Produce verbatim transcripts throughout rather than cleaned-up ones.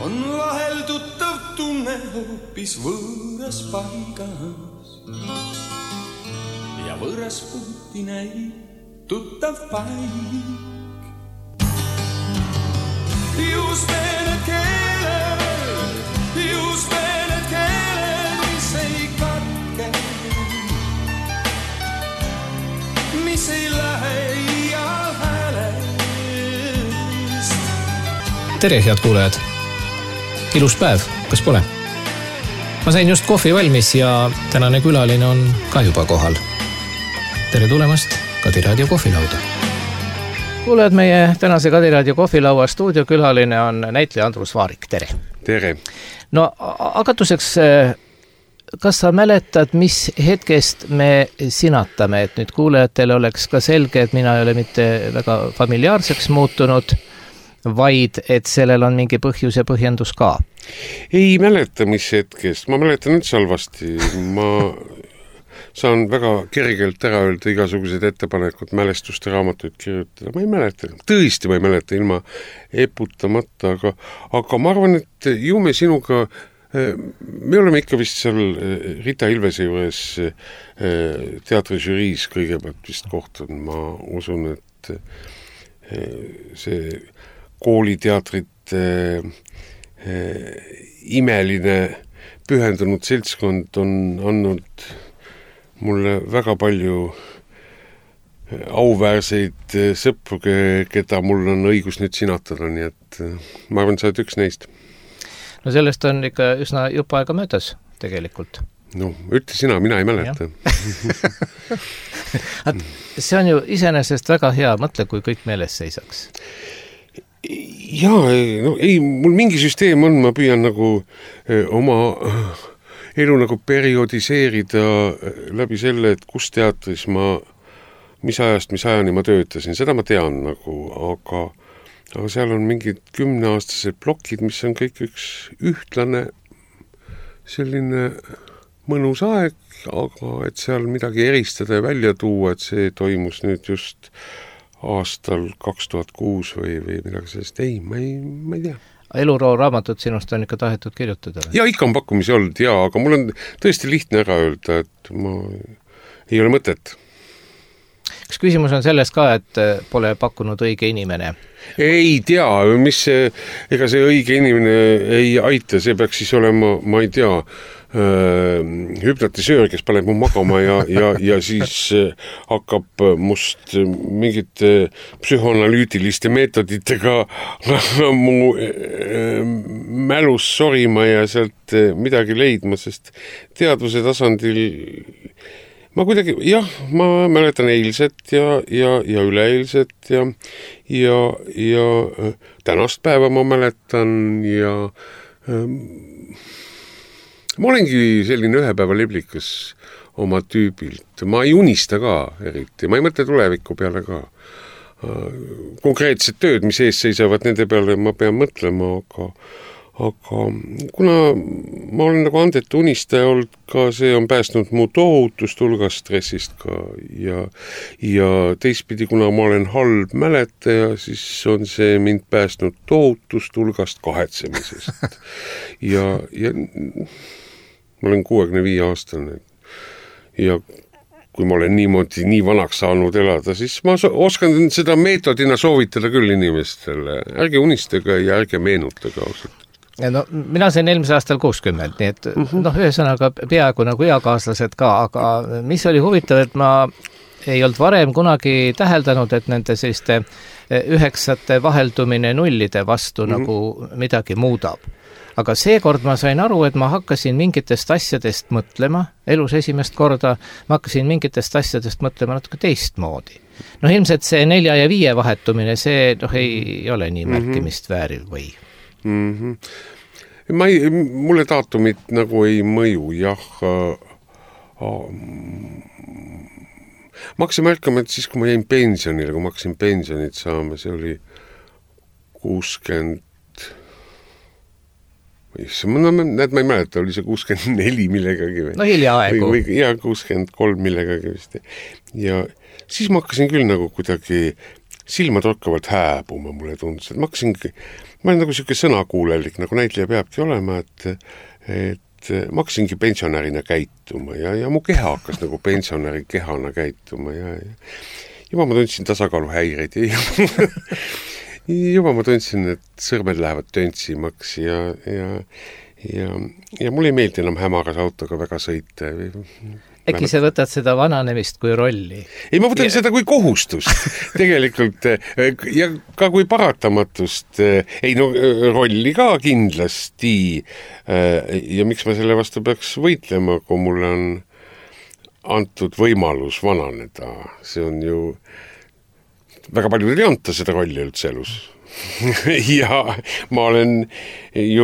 on vahel tuttav tunne hoopis võõras paigas ja võõras puhti näib tuttav paik. Just need keeled, just need keeled, mis ei katke, mis ei lähe ial häälest. Tere, head kuulajad! Ilus päev, kas pole? Ma sain just kohvi valmis ja tänane külaline on ka juba kohal. Tere tulemast Kadi Raadio kohvilauda. Kuulajad, meie tänase Kadi Raadio kohvilaua stuudiokülaline on näitleja Andrus Vaarik. Tere! Tere! No, hakatuseks, kas sa mäletad, mis hetkest me sinatame, et nüüd kuulajatele oleks ka selge, et mina ei ole mitte väga familiaarseks muutunud, vaid et sellel on mingi põhjus ja põhjendus ka? Ei mäleta, mis hetkest. Ma mäletan üldse halvasti. Ma saan väga kergelt ära öelda igasugused ettepanekud mälestuste raamatuid kirjutada. Ma ei mäleta. Tõesti ma ei mäleta ilma eputamata, aga, aga ma arvan, et ju me sinuga, me oleme ikka vist seal Rita Ilvese juures teatrižüriis kõigepealt vist kohtunud. Ma usun, et see kooliteatrit eh, imeline pühendunud seltskond on andnud mulle väga palju auväärseid sõpru, keda mul on õigus nüüd sinatada, nii et ma arvan, sa oled üks neist. No sellest on ikka üsna jupp aega möödas tegelikult. No, ütle sina, mina ei mäleta. See on ju iseenesest väga hea, mõtle, kui kõik meeles seisaks. Jaa, no ei, mul mingi süsteem on, ma püüan nagu eh, oma elu nagu periodiseerida läbi selle, et kus teatris ma, mis ajast, mis ajani ma töötasin, seda ma tean nagu, aga, aga seal on mingid kümneaastased plokid, mis on kõik üks ühtlane selline mõnus aeg, aga et seal midagi eristada ja välja tuua, et see toimus nüüd just aastal kaks tuhat kuus või, või midagi sellest. Ei, ma ei, ma ei tea. Eluroo raamatut sinust on ikka tahetud kirjutada? Ja ikka on pakkumisi olnud, ja, aga mul on tõesti lihtne ära öelda, et ma ei ole mõtet. Kas küsimus on selles ka, et pole pakkunud õige inimene? Ei tea, mis see, ega see õige inimene ei aita, see peaks siis olema, ma ei tea, hüpnotisöör, kes paneb mu magama ja, ja, ja siis hakkab must mingite psühhoanalüütiliste meetoditega mu mälus sorima ja sealt midagi leidma, sest teadvuse tasandil ma kuidagi, jah, ma mäletan eilset ja, ja, ja üleeilset ja, ja, ja tänast päeva ma mäletan ja ma olengi selline ühe päeva liblikas oma tüübilt. Ma ei unista ka eriti. Ma ei mõtle tuleviku peale ka. Konkreetsed tööd, mis ees seisavad, nende peale ma pean mõtlema, aga, aga kuna ma olen nagu andetu unistaja olnud ka, see on päästnud mu tohutust hulgast stressist ka ja, ja teistpidi, kuna ma olen halb mäletaja, siis on see mind päästnud tohutust hulgast kahetsemisest. ja, ja ma olen kuuekümne viie aastane ja kui ma olen niimoodi nii vanaks saanud elada, siis ma oskan seda meetodina soovitada küll inimestele. Ärge unistage ja ärge meenutage ausalt. No, mina sain eelmise aastal kuuskümmend, nii et uh-huh. noh, ühesõnaga peaaegu nagu eakaaslased ka, aga mis oli huvitav, et ma ei olnud varem kunagi täheldanud, et nende selliste üheksate vaheldumine nullide vastu uh-huh. nagu midagi muudab. Aga seekord ma sain aru, et ma hakkasin mingitest asjadest mõtlema, elus esimest korda, ma hakkasin mingitest asjadest mõtlema natuke teistmoodi. No ilmselt see nelja ja viie vahetumine, see noh, ei ole nii märkimist vääriv või? Mm-hmm. Ma ei, mulle daatumit nagu ei mõju, jah. Ma hakkasin märkama, et siis kui ma jäin pensionile, kui ma hakkasin pensionit saama, see oli kuuskümmend No, näed, ma ei mäleta, oli see kuuskümmend neli millegagi või? No hiljaaegu. Või, või, ja kuuskümmend kolm millegagi vist. Ja siis ma hakkasin küll nagu kuidagi silmatorkavalt hääbuma, mulle tundus, et ma hakkasingi, ma olen nagu siuke sõnakuulelik, nagu näitleja peabki olema, et, et ma hakkasingi pensionärina käituma ja, ja mu keha hakkas nagu pensionäri kehana käituma ja, ja juba ma tundsin tasakaaluhäireid ja juba ma tundsin, et sõrmed lähevad töntsimaks ja, ja, ja, ja mulle ei meeldi enam hämaras autoga väga sõita. Äkki sa võtad seda vananemist kui rolli? Ei, ma võtan ja... seda kui kohustust tegelikult ja ka kui paratamatust. Ei, no rolli ka kindlasti ja miks ma selle vastu peaks võitlema, kui mulle on antud võimalus vananeda. See on ju, väga palju ei anta seda rolli üldse elus. ja ma olen ju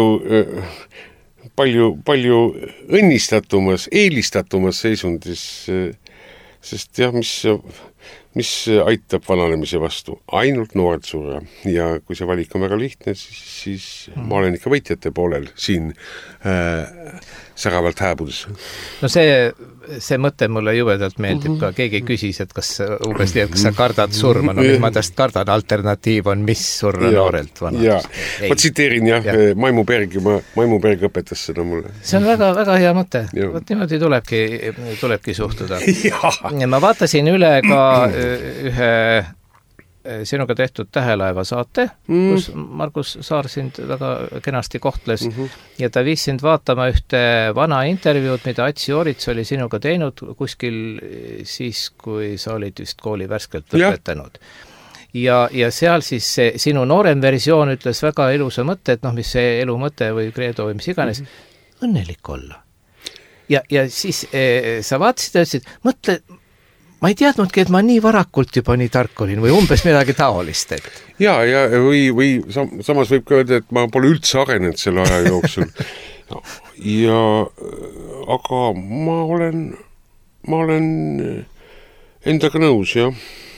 palju, palju õnnistatumas, eelistatumas seisundis, sest jah, mis, mis aitab vananemise vastu? Ainult noored surra. Ja kui see valik on väga lihtne, siis, siis mm. ma olen ikka võitjate poolel siin äh, säravalt hääbudes. No see, see mõte mulle jubedalt meeldib mm-hmm. ka. Keegi küsis, et kas umbes nii, et kas sa kardad surma. No nüüd ma täst kardan, alternatiiv on mis surra ja, noorelt vanadust. Ma tsiteerin jah, ja. Maimubergi, ma, Maimuberg õpetas seda mulle. See on väga, väga hea mõte. Võt niimoodi tulebki, tulebki suhtuda. Ja. Ja ma vaatasin üle ka ühe sinuga tehtud Tähelaeva saate, mm. kus Margus Saar sind väga kenasti kohtles mm-hmm. ja ta viis sind vaatama ühte vana intervjuud, mida Atsi Orits oli sinuga teinud kuskil siis, kui sa olid vist kooli värskelt lõpetanud. Ja, ja seal siis see sinu noorem versioon ütles väga ilusa mõtte, et noh, mis see elu mõte või kreedo või mis iganes, mm-hmm. õnnelik olla. Ja, ja siis eh, sa vaatasid ja ütlesid, mõtle, ma ei teadnudki, et ma nii varakult juba nii tark olin või umbes midagi taolist. Et... Ja, ja või, või samas võib ka öelda, et ma pole üldse arenenud selle aja jooksul. ja, aga ma olen, ma olen endaga nõus, jah.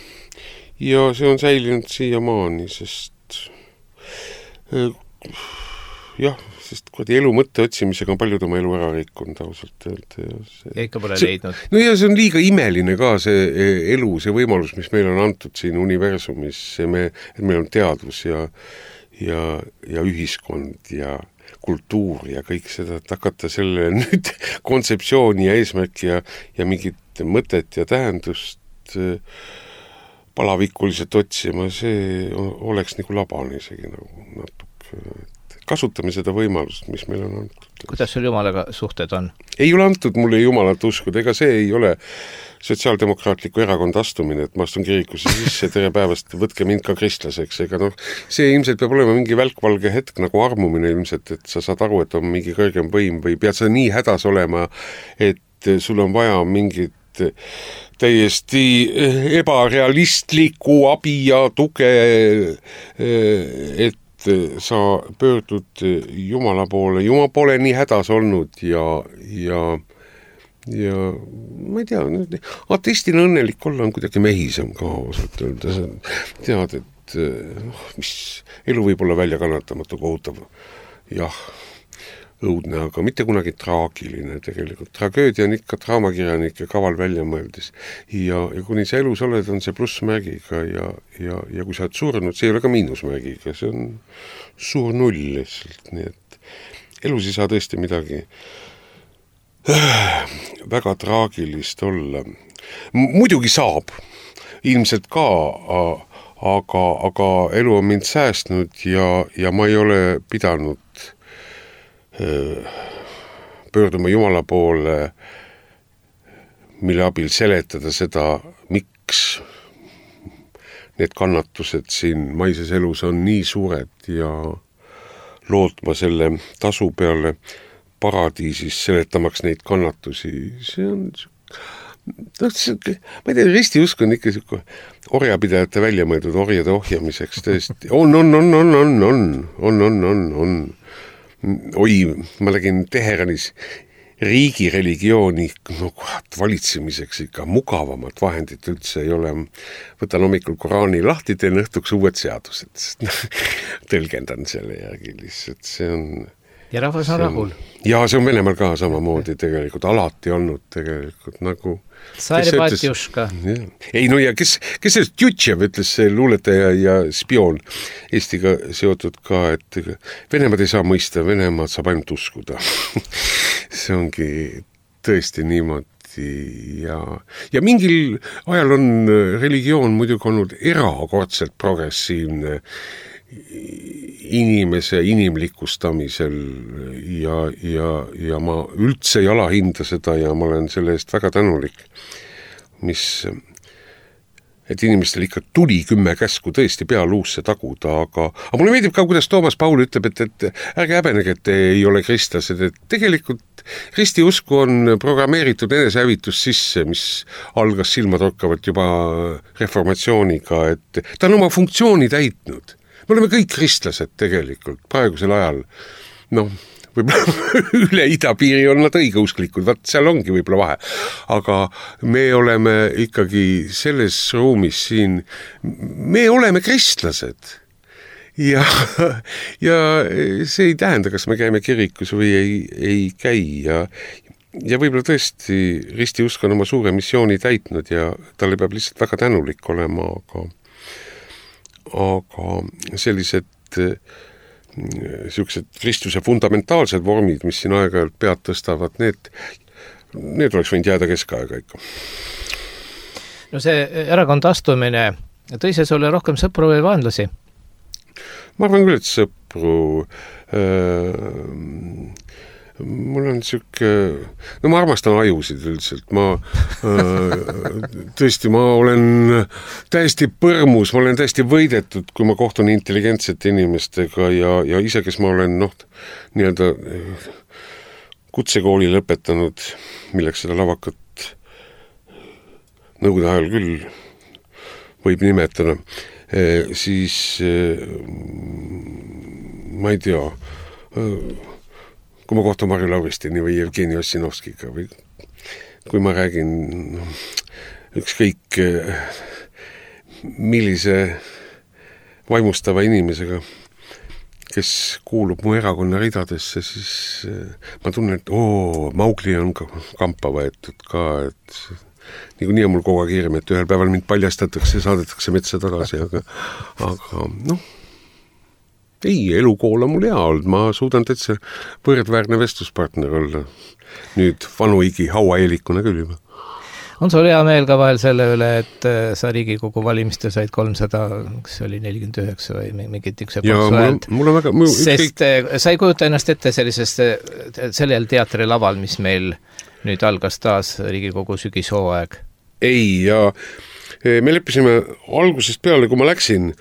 Ja see on säilinud siiamaani, sest jah, sest kui elu mõtte otsimisega on paljud oma elu ära rikkunud ausalt öelda. Ja, see... ja ikka pole see... leidnud. No ja see on liiga imeline ka see elu, see võimalus, mis meil on antud siin universumis, me, et meil on teadvus ja, ja, ja ühiskond ja kultuur ja kõik seda, et hakata selle nüüd kontseptsiooni ja eesmärki ja, ja mingit mõtet ja tähendust palavikuliselt otsima, see oleks nagu labane isegi nagu natuke, kasutame seda võimalust, mis meil on antud. Kuidas sul Jumalaga suhted on? Ei ole antud mulle Jumalat uskuda, ega see ei ole sotsiaaldemokraatliku erakond astumine, et ma astun kirikusse sisse, tere päevast, võtke mind ka kristlaseks, ega noh, see ilmselt peab olema mingi välkvalge hetk nagu armumine ilmselt, et sa saad aru, et on mingi kõrgem võim või pead sa nii hädas olema, et sul on vaja mingit täiesti ebarealistlikku abi ja tuge, et sa pöördud Jumala poole, Jumala poole nii hädas olnud ja, ja, ja ma ei tea, ateistina õnnelik olla on kuidagi mehisem ka osalt öelda, tead, et oh, mis elu võib olla välja kannatamatu kohutav, jah, õudne, aga mitte kunagi traagiline tegelikult. Tragöödia on ikka draamakirjanike kaval välja mõeldis. Ja, ja kuni sa elus oled, on see plussmärgiga ja, ja, ja kui sa oled surnud, see ei ole ka miinusmärgiga, see on suur null lihtsalt. Nii et elus ei saa tõesti midagi väga traagilist olla. Muidugi saab, ilmselt ka, aga, aga elu on mind säästnud ja, ja ma ei ole pidanud pöörduma Jumala poole, mille abil seletada seda, miks need kannatused siin maises elus on nii suured ja lootma selle tasu peale paradiisis seletamaks neid kannatusi. See on no, see, ma ei tea, ristiusk on ikka siuke orjapidajate välja mõeldud orjade ohjamiseks tõesti. On, on, on, on, on, on, on, on, on, on. Oi, ma lägin Teheranis riigi religiooni no, kohat, valitsemiseks ikka mugavamat vahendit üldse ei ole. Võtan hommikul Koraani lahti, teen õhtuks uued seadused. Tõlgendan selle järgi lihtsalt. See on ja rahvas on rahul. Ja see on Venemaal ka samamoodi tegelikult, alati olnud tegelikult nagu Saari Batjuška. Ei, no ja kes, kes sellest Tjutšev ütles, see luuletaja ja spioon Eestiga seotud ka, et Venemaad ei saa mõista, Venemaad saab ainult uskuda. See ongi tõesti niimoodi ja, ja mingil ajal on religioon muidugi olnud erakordselt progressiivne inimese inimlikustamisel ja, ja, ja ma üldse ei alahinda seda ja ma olen selle eest väga tänulik, mis, et inimestel ikka tuli kümme käsku tõesti pea luusse taguda, aga, aga mulle meeldib ka, kuidas Toomas Paul ütleb, et, et ärge häbenege, et te ei ole kristlased, et tegelikult ristiusku on programmeeritud enesehävitus sisse, mis algas silmatorkavalt juba reformatsiooniga, et ta on oma funktsiooni täitnud. Me oleme kõik kristlased tegelikult praegusel ajal, noh, võib-olla üle idapiiri on nad õigeusklikud, vaat seal ongi võib-olla vahe, aga me oleme ikkagi selles ruumis siin, me oleme kristlased ja, ja see ei tähenda, kas me käime kirikus või ei, ei käi ja, ja võib-olla tõesti ristiusk on oma suure missiooni täitnud ja talle peab lihtsalt väga tänulik olema, aga aga sellised sellised Kristuse fundamentaalsed vormid, mis siin aeg-ajalt pead tõstavad, need, need oleks võinud jääda keskaega ikka. No see erakond astumine tõi see sulle rohkem sõpru või vaenlasi? Ma arvan küll, et sõpru äh, mul on siuke, no ma armastan ajusid üldiselt, ma tõesti, ma olen täiesti põrmus, ma olen täiesti võidetud, kui ma kohtun intelligentsete inimestega ja, ja ise, kes ma olen, noh, nii-öelda kutsekooli lõpetanud, milleks seda lavakat nõukogude ajal küll võib nimetada, siis ma ei tea, kui ma kohtun Marju Lauristini või Jevgeni Ossinovskiga või kui ma räägin ükskõik millise vaimustava inimesega, kes kuulub mu erakonna ridadesse, siis ma tunnen, et oo, Maugli on ka kampa võetud ka, et niikuinii on mul kogu aeg hirm, et ühel päeval mind paljastatakse ja saadetakse metsa tagasi, aga, aga noh, ei, elukool on mul hea olnud, ma suudan täitsa võrdväärne vestluspartner olla. Nüüd vanuigi hauaeelikuna küll juba. On sul hea meel ka vahel selle üle, et sa Riigikogu valimiste said kolmsada, kas oli nelikümmend üheksa või mingit üks häält? Mul on väga... Mul, sest kõik... sa ei kujuta ennast ette sellisest, sellel teatrilaval, mis meil nüüd algas taas Riigikogu sügishooaeg? Ei, ja me leppisime algusest peale, kui ma läksin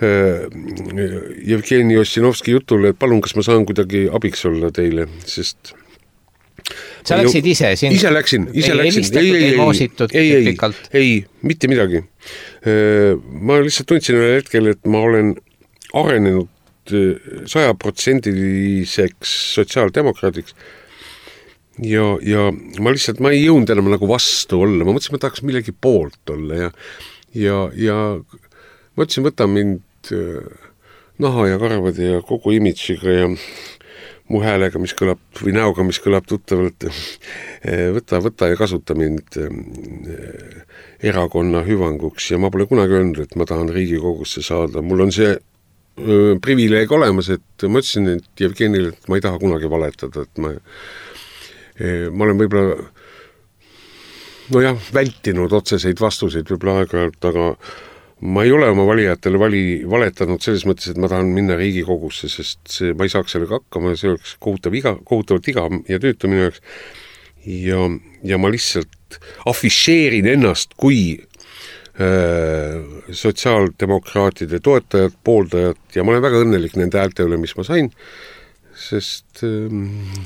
Jevgeni Ossinovski jutule, et palun, kas ma saan kuidagi abiks olla teile, sest sa läksid ise? Siin... Ise läksin, ise ei läksin. Ei helistatud, ei, ei moositud ei, ei, pikalt? Ei, mitte midagi. Ma lihtsalt tundsin ühel hetkel, et ma olen arenenud sajaprotsendiliseks sotsiaaldemokraadiks ja, ja ma lihtsalt, ma ei jõunud enam nagu vastu olla, ma mõtlesin, ma tahaks millegi poolt olla ja, ja, ja ma ütlesin, võta mind naha ja karvade ja kogu imidžiga ja mu häälega, mis kõlab, või näoga, mis kõlab tuttavalt, võta, võta ja kasuta mind erakonna hüvanguks ja ma pole kunagi öelnud, et ma tahan Riigikogusse saada, mul on see privileeg olemas, et ma ütlesin et Jevgenile, et ma ei taha kunagi valetada, et ma ma olen võib-olla no jah, vältinud otseseid vastuseid võib-olla aeg-ajalt, aga ma ei ole oma valijatele vali, valetanud selles mõttes, et ma tahan minna Riigikogusse, sest see, ma ei saaks sellega hakkama ja see oleks kohutav iga, kohutavalt iga ja tüütu minu jaoks. Ja, ja ma lihtsalt afišeerin ennast kui äh, sotsiaaldemokraatide toetajad, pooldajad ja ma olen väga õnnelik nende häälte üle, mis ma sain, sest äh,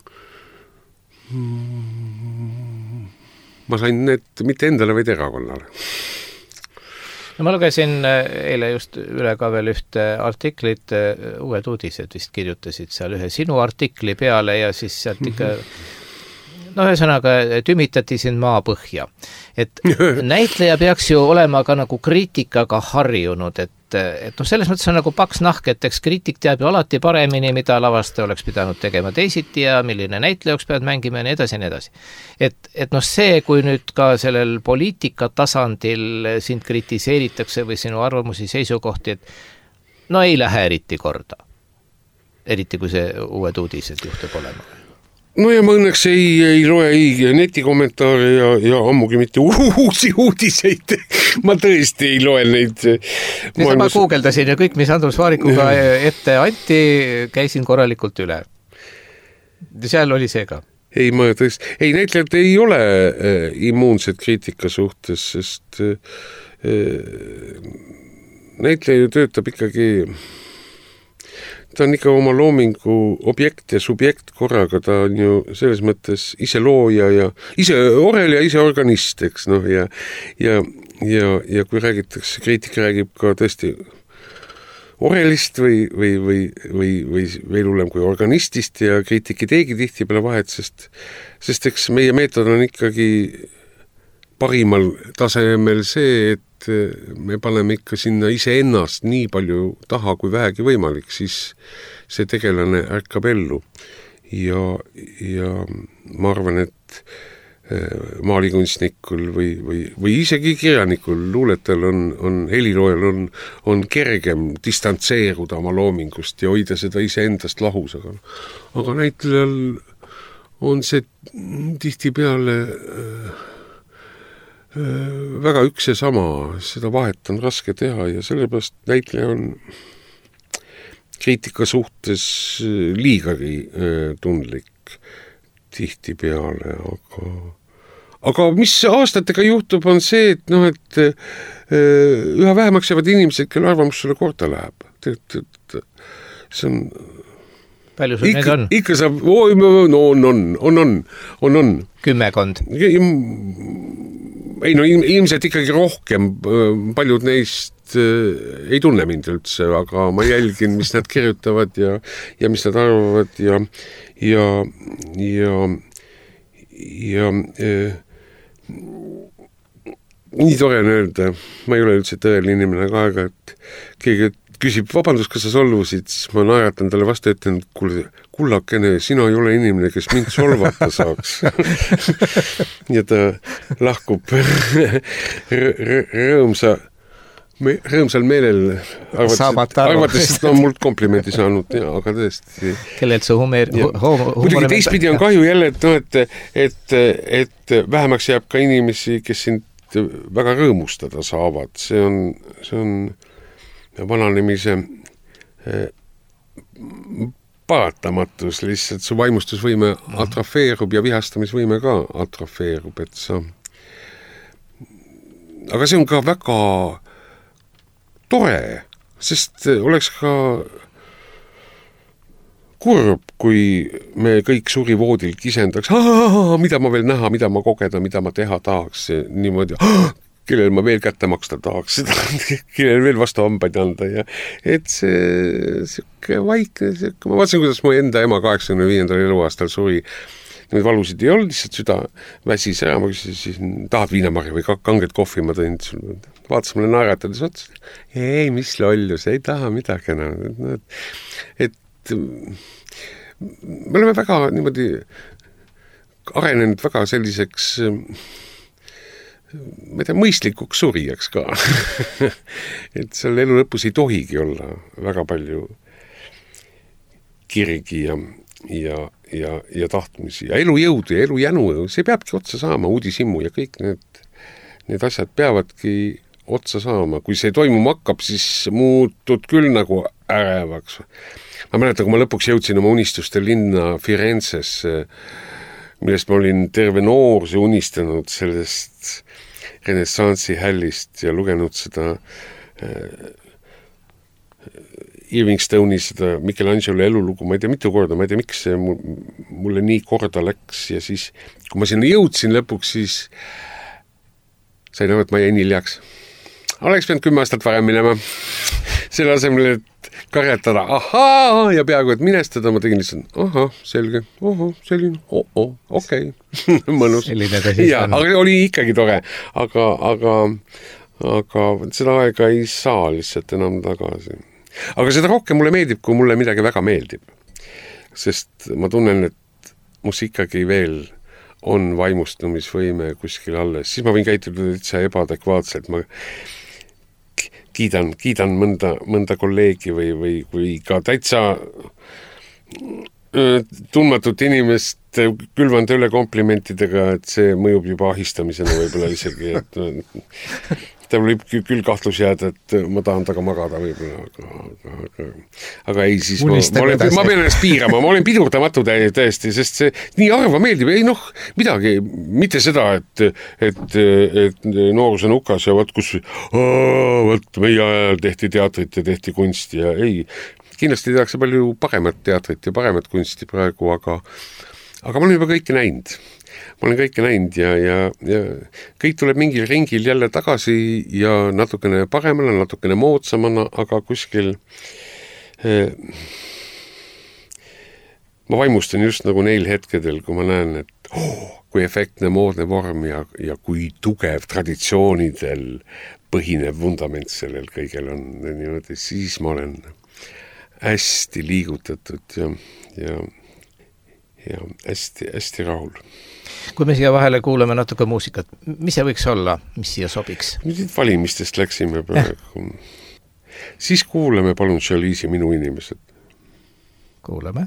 ma sain need mitte endale, vaid erakonnale. No ma lugesin eile just üle ka veel ühte artiklit, Uued uudised vist kirjutasid seal ühe sinu artikli peale ja siis sealt ikka no ühesõnaga tümitati siin maapõhja. Et näitleja peaks ju olema ka nagu kriitikaga harjunud, et et, et noh, selles mõttes on nagu paks nahk, et eks kriitik teab ju alati paremini, mida lavastaja oleks pidanud tegema teisiti ja milline näitleja oleks pead mängima ja nii edasi ja nii edasi. Et, et noh, see, kui nüüd ka sellel poliitika tasandil sind kritiseeritakse või sinu arvamusi, seisukohti, et no ei lähe eriti korda. Eriti kui see uued uudised juhtub olema. No ja ma õnneks ei, ei loe ei netikommentaare ja, ja ammugi mitte uusi uudiseid. Ma tõesti ei loe neid. Ma, ma guugeldasin ja kõik, mis Andrus Vaarikuga ette anti, käisin korralikult üle. Seal oli see ka. Ei, ma tõesti, ei, näitlejad ei ole äh, immuunsed kriitika suhtes, sest äh, näitleja ju töötab ikkagi... Ta on ikka oma loomingu objekt ja subjekt korraga, ta on ju selles mõttes ise looja ja ise orel ja ise organist, eks noh, ja, ja, ja, ja kui räägitakse, kriitika räägib ka tõesti orelist või, või, või, või, või veel hullem kui organistist ja kriitik ei teegi tihti peale vahet, sest, sest eks meie meetod on ikkagi parimal tasemel see, et me paneme ikka sinna ise ennast nii palju taha, kui vähegi võimalik, siis see tegelane ärkab ellu. Ja, ja ma arvan, et maalikunstnikul või, või, või isegi kirjanikul, luuletal on, on heliloojal on, on kergem distantseeruda oma loomingust ja hoida seda ise endast lahus, aga, aga näitlejal on see tihtipeale väga üks ja sama, seda vahet on raske teha ja sellepärast näitleja on kriitika suhtes liigagi tundlik tihtipeale, aga aga mis aastatega juhtub, on see, et noh, et üha vähemaks jäävad inimesed, kelle arvamus sulle korda läheb. See on palju sul neid on? Ikka saab, oi, no on, on, on, on, on, on. Kümmekond. Ei no ilmselt ikkagi rohkem, paljud neist ei tunne mind üldse, aga ma jälgin, mis nad kirjutavad ja, ja mis nad arvavad ja, ja, ja, ja eh, nii tore on öelda, ma ei ole üldse tõeline inimene ka aega, et keegi küsib, vabandust, kas sa solvusid, siis ma naeratan talle vastu, ütlen, kuule, kullakene, sina ei ole inimene, kes mind solvata saaks. ja ta lahkub rõõmsa, rõõmsal meelel arvates, arvates et on mult komplimendi saanud, ja, aga tõesti. Kellelt see humer... Muidugi teistpidi on kahju jälle, et, no, et, et, et vähemaks jääb ka inimesi, kes sind väga rõõmustada saavad. See on, see on vananemise paratamatus, lihtsalt su vaimustusvõime atrofeerub ja vihastamisvõime ka atrofeerub, et sa... Aga see on ka väga tore, sest oleks ka kurb, kui me kõik surivoodil kisendaks, mida ma veel näha, mida ma kogeda, mida ma teha tahaks, niimoodi, kellel ma veel kätte maksta tahaks, kellel veel vastu hambaid anda ja et see siuke vaikne, siuke, ma vaatasin, kuidas mu enda ema kaheksakümne viiendal eluaastal suri, need valusid ei olnud, lihtsalt süda väsis ära, ma küsisin, tahad viinamarja või kanget kohvi, ma tõin, vaatas mulle naeratades otsa, ei, mis lollus, ei taha midagi enam, et, et me oleme väga niimoodi arenenud väga selliseks ma ei tea, mõistlikuks surijaks ka. et seal elu lõpus ei tohigi olla väga palju kirgi ja, ja, ja, ja tahtmisi ja elu jõudu ja elu jänu, see peabki otsa saama, uudishimu ja kõik need, need asjad peavadki otsa saama. Kui see toimuma hakkab, siis muutud küll nagu ärevaks. Ma mäletan, kui ma lõpuks jõudsin oma unistuste linna Firenzes, millest ma olin terve nooruse unistanud sellest renessansi hällist ja lugenud seda äh, Irving Stone'i, seda Michelangelo elulugu, ma ei tea mitu korda, ma ei tea, miks see mulle nii korda läks ja siis, kui ma sinna jõudsin lõpuks, siis sain aru, et ma jäin hiljaks. Oleks pidanud kümme aastat varem minema. Selle asemel, et karjatada, ahaa, ja peaaegu, et minestada, ma tegin lihtsalt, aha, selge, oho, selline, oh, oh, okei, okay. mõnus. Selline ta siis ja, on. Aga oli ikkagi tore, aga, aga, aga seda aega ei saa lihtsalt enam tagasi. Aga seda rohkem mulle meeldib, kui mulle midagi väga meeldib. Sest ma tunnen, et mus ikkagi veel on vaimustumisvõime kuskil alles. Siis ma võin käituda üldse ebaadekvaatselt. Ma kiidan, kiidan mõnda, mõnda kolleegi või, või, või ka täitsa tundmatut inimest külvan üle komplimentidega, et see mõjub juba ahistamisena võib-olla isegi, et ta võib küll kahtlus jääda, et ma tahan taga magada võib-olla, aga, aga, aga, aga ei, siis ma, ma, olen, ma pean ennast piirama, ma olen pidurdamatu täiesti, sest see nii harva meeldib, ei noh, midagi, mitte seda, et, et, et noorus on hukas ja võt, kus võt, meie ajal tehti teatrit ja tehti kunsti ja ei, kindlasti tehakse palju paremat teatrit ja paremat kunsti praegu, aga, aga ma olen juba kõike näinud. Ma olen kõike näinud ja, ja, ja kõik tuleb mingil ringil jälle tagasi ja natukene paremana, natukene moodsamana, aga kuskil eh, ma vaimustan just nagu neil hetkedel, kui ma näen, et oh, kui efektne moodne vorm ja, ja kui tugev traditsioonidel põhinev vundament sellel kõigel on niimoodi, siis ma olen hästi liigutatud ja, ja, ja hästi, hästi rahul. Kui me siia vahele kuuleme natuke muusikat, mis see võiks olla, mis siia sobiks? Nüüd valimistest läksime praegu. Siis kuuleme palun Charlize'i Minu inimesed. Kuuleme.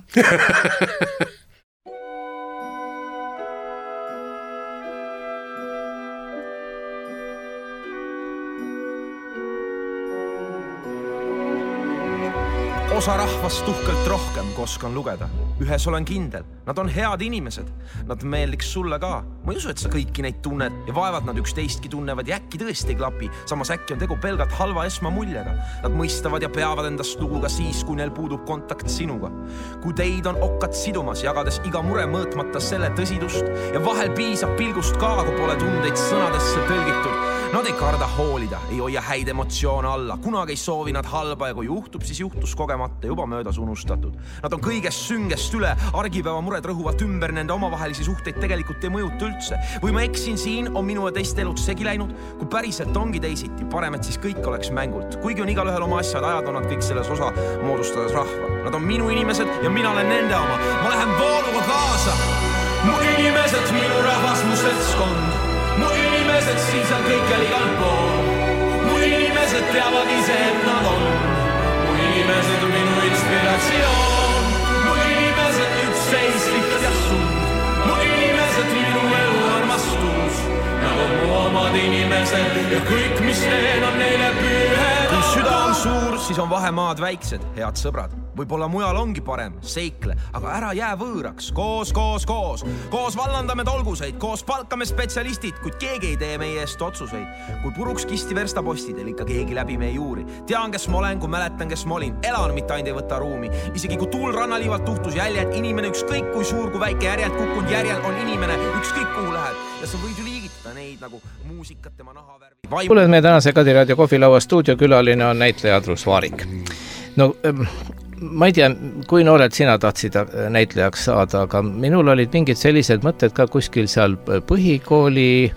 Osa rahvast tuhkelt rohkem, kui oskan lugeda. Ühes olen kindel, nad on head inimesed. Nad meeldiks sulle ka. Ma ei usu, et sa kõiki neid tunned ja vaevad nad üksteistki tunnevad ja äkki tõesti ei klapi. Samas äkki on tegu pelgalt halva esma muljega. Nad mõistavad ja peavad endast lugu ka siis, kui neil puudub kontakt sinuga. Kui teid on okkad sidumas, jagades iga mure mõõtmata selle tõsidust ja vahel piisab pilgust ka, kui pole tundeid sõnadesse tõlgitud. Nad ei karda hoolida, ei hoia häid emotsioone alla. Kunagi ei soovi nad halba ja kui juhtub, siis juhtus kogemata juba möödas unustatud. Nad on kõigest süngest üle, argipäeva mured rõhuvad ümber, nende omavahelisi suhteid tegelikult ei mõjuta üldse. Või ma eksin siin, on minu ja teiste elud segi läinud, kui päriselt ongi teisiti, parem, et siis kõik oleks mängult. Kuigi on igalühel oma asjad, ajad on nad kõik selles osa moodustades rahva. Nad on minu inimesed ja mina olen nende oma. Ma lähen vooluga kaasa. Mu inimesed, minu rahvas, mu seltskond. Mu inimesed siis on kõikjal igal pool. Mu inimesed teavad ise, et nad on. Mu inimesed on minu inspiratsioon. Mu inimesed üksteist lihtsalt ja sund. Mu inimesed minu elu armastus. Nad on mu omad inimesed ja kõik, mis teen, on neile pühed. Kui süda on suur, siis on vahemaad väiksed, head sõbrad. Võib-olla mujal ongi parem, seikle, aga ära jää võõraks. Koos, koos, koos. Koos vallandame tolguseid, koos palkame spetsialistid, kuid keegi ei tee meie eest otsuseid. Kui puruks kisti verstapostidel ikka keegi läbi meie juuri. Tean, kes ma olen, kui mäletan, kes ma olin. Elan, mitte ainult ei võta ruumi. Isegi kui tuul rannaliivalt tuhtus jäljed, inimene ükskõik kui suur, kui väike järjelt kukkunud järjel on inimene, ükskõik kuhu lähed. Ja sa võid ju liigitada neid nagu muusikat tema nahavärvi. Vaim... Kuuled meie tänase Kadiraadio kohvilaua stuudiokülaline on näitleja Adrus Vaarik. No... ma ei tea, kui noored sina tahtsid näitlejaks saada, aga minul olid mingid sellised mõtted ka kuskil seal põhikooli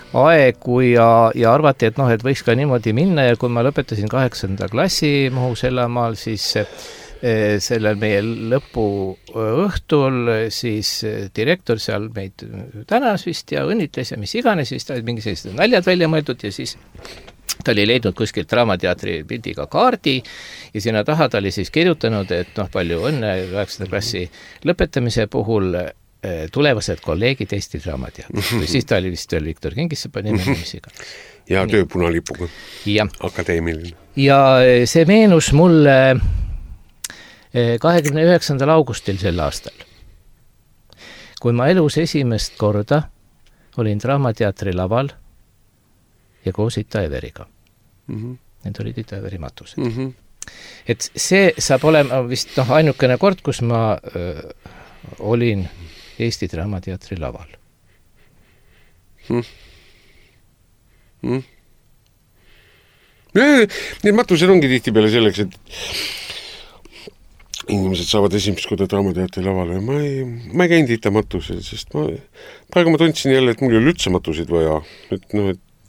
aegu ja, ja arvati, et noh, et võiks ka niimoodi minna ja kui ma lõpetasin kaheksanda klassi Muhu Sellamaal, siis sellel meie lõpu õhtul siis direktor seal meid tänas vist ja õnnitles ja mis iganes, siis ta olid mingi sellised naljad välja mõeldud ja siis ta oli leidnud kuskilt Draamateatri pildiga kaardi ja sinna taha ta oli siis kirjutanud, et noh, palju õnne kaheksanda klassi lõpetamise puhul tulevased kolleegid Eesti Draamateatri. Või siis ta oli vist veel Viktor Kingissepa nimel, mis iga. Ja tööpunalipuga. Ja. Akadeemiline. Ja see meenus mulle kahekümne üheksandal augustil sel aastal. Kui ma elus esimest korda olin Draamateatri laval ja koos Ita Everiga. Mm-hmm. Need olid Ita Everi matused. Mm-hmm. Et see saab olema vist noh, ainukene kord, kus ma öö, olin Eesti Draamateatri laval. Mm. Mm. Need matused ongi tihti peale selleks, et inimesed saavad esimest korda Draamateatri lavale. Ma ei, ma ei käinud Ita matused, sest ma, praegu ma tundsin jälle, et mul ei ole üldse matusid vaja. Et noh, et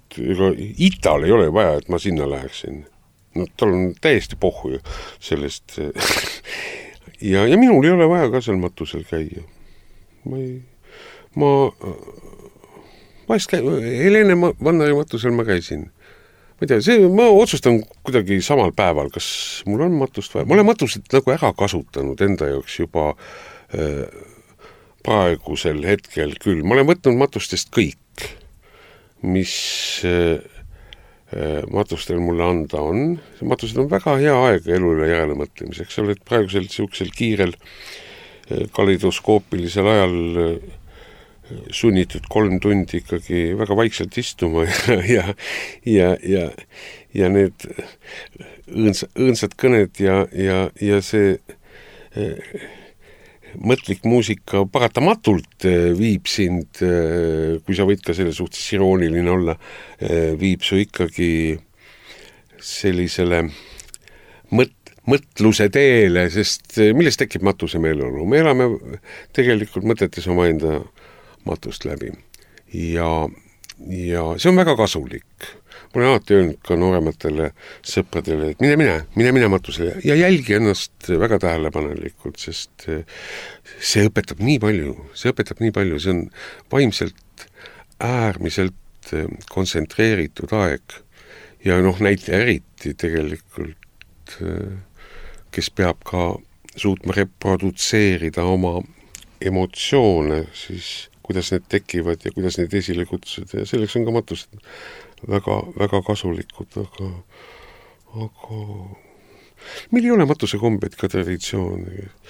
ega Ital ei ole vaja, et ma sinna läheksin. No tal on täiesti pohhu ju sellest. ja, ja minul ei ole vaja ka seal matusel käia. Ma ei, ma, ma käi, Helene Vannari matusel ma käisin. Ma ei tea, see, ma otsustan kuidagi samal päeval, kas mul on matust vaja. Ma olen matusid nagu ära kasutanud enda jaoks juba äh, praegusel hetkel küll. Ma olen võtnud matustest kõik, mis äh, matustel mulle anda on. Matused on väga hea aeg elule järele mõtlemiseks. Sa oled praegusel siuksel kiirel kaleidoskoopilisel ajal sunnitud kolm tundi ikkagi väga vaikselt istuma ja, ja, ja, ja, ja need õõns, õõnsad kõned ja, ja, ja see eh, mõtlik muusika paratamatult eh, viib sind, eh, kui sa võid ka selle suhtes irooniline olla, eh, viib su ikkagi sellisele mõt, mõtluse teele, sest millest tekib matuse meeleolu? Me elame tegelikult mõtetes omaenda matust läbi. Ja, ja see on väga kasulik. Ma olen alati öelnud ka noorematele sõpradele, et mine, mine, mine, mine matusele ja jälgi ennast väga tähelepanelikult, sest see õpetab nii palju, see õpetab nii palju, see on vaimselt äärmiselt kontsentreeritud aeg ja noh, näitleja eriti tegelikult, kes peab ka suutma reprodutseerida oma emotsioone, siis kuidas need tekivad ja kuidas need esile kutsuda ja selleks on ka matused väga, väga kasulikud, aga, aga meil ei ole matuse kombeid ka traditsioon.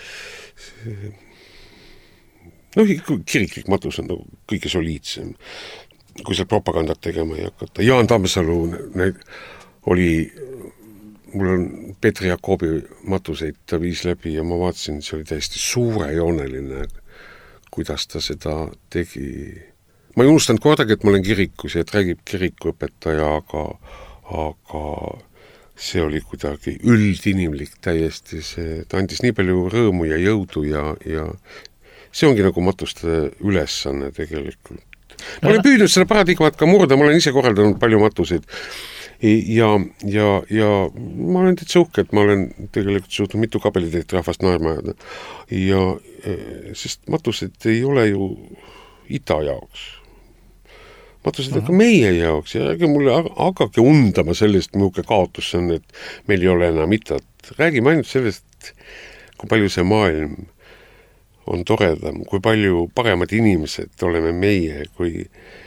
noh, kiriklik matus on nagu kõige soliidsem, kui seal propagandat tegema ei hakata. Jaan Tammsalu näid, oli mul on Petri Jakobi matuseid, ta viis läbi ja ma vaatasin, see oli täiesti suurejooneline, kuidas ta seda tegi. Ma ei unustanud kordagi, et ma olen kirikus ja et räägib kirikuõpetaja, aga, aga see oli kuidagi üldinimlik täiesti. See, ta andis nii palju rõõmu ja jõudu ja, ja see ongi nagu matuste ülesanne tegelikult. Ma olen püüdnud seda paradigmat ka murda, ma olen ise korraldanud palju matuseid. Ja, ja, ja ma olen täitsa uhke, et ma olen tegelikult suutnud mitu kapeliteet rahvast naerma ajada. Ja, sest matused ei ole ju ida jaoks. Matused on ka meie jaoks ja räägi mulle hakake undama sellest, milline kaotus on, et meil ei ole enam itat. Räägime ainult sellest, kui palju see maailm on toredam, kui palju paremad inimesed oleme meie, kui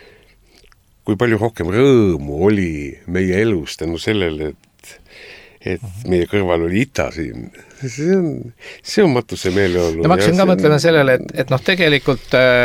kui palju rohkem rõõmu oli meie elus tänu sellele, et, et meie kõrval oli ita siin. See on, see on matuse meeleolu. Ja ma hakkasin ka on... mõtlema sellele, et, et noh, tegelikult äh,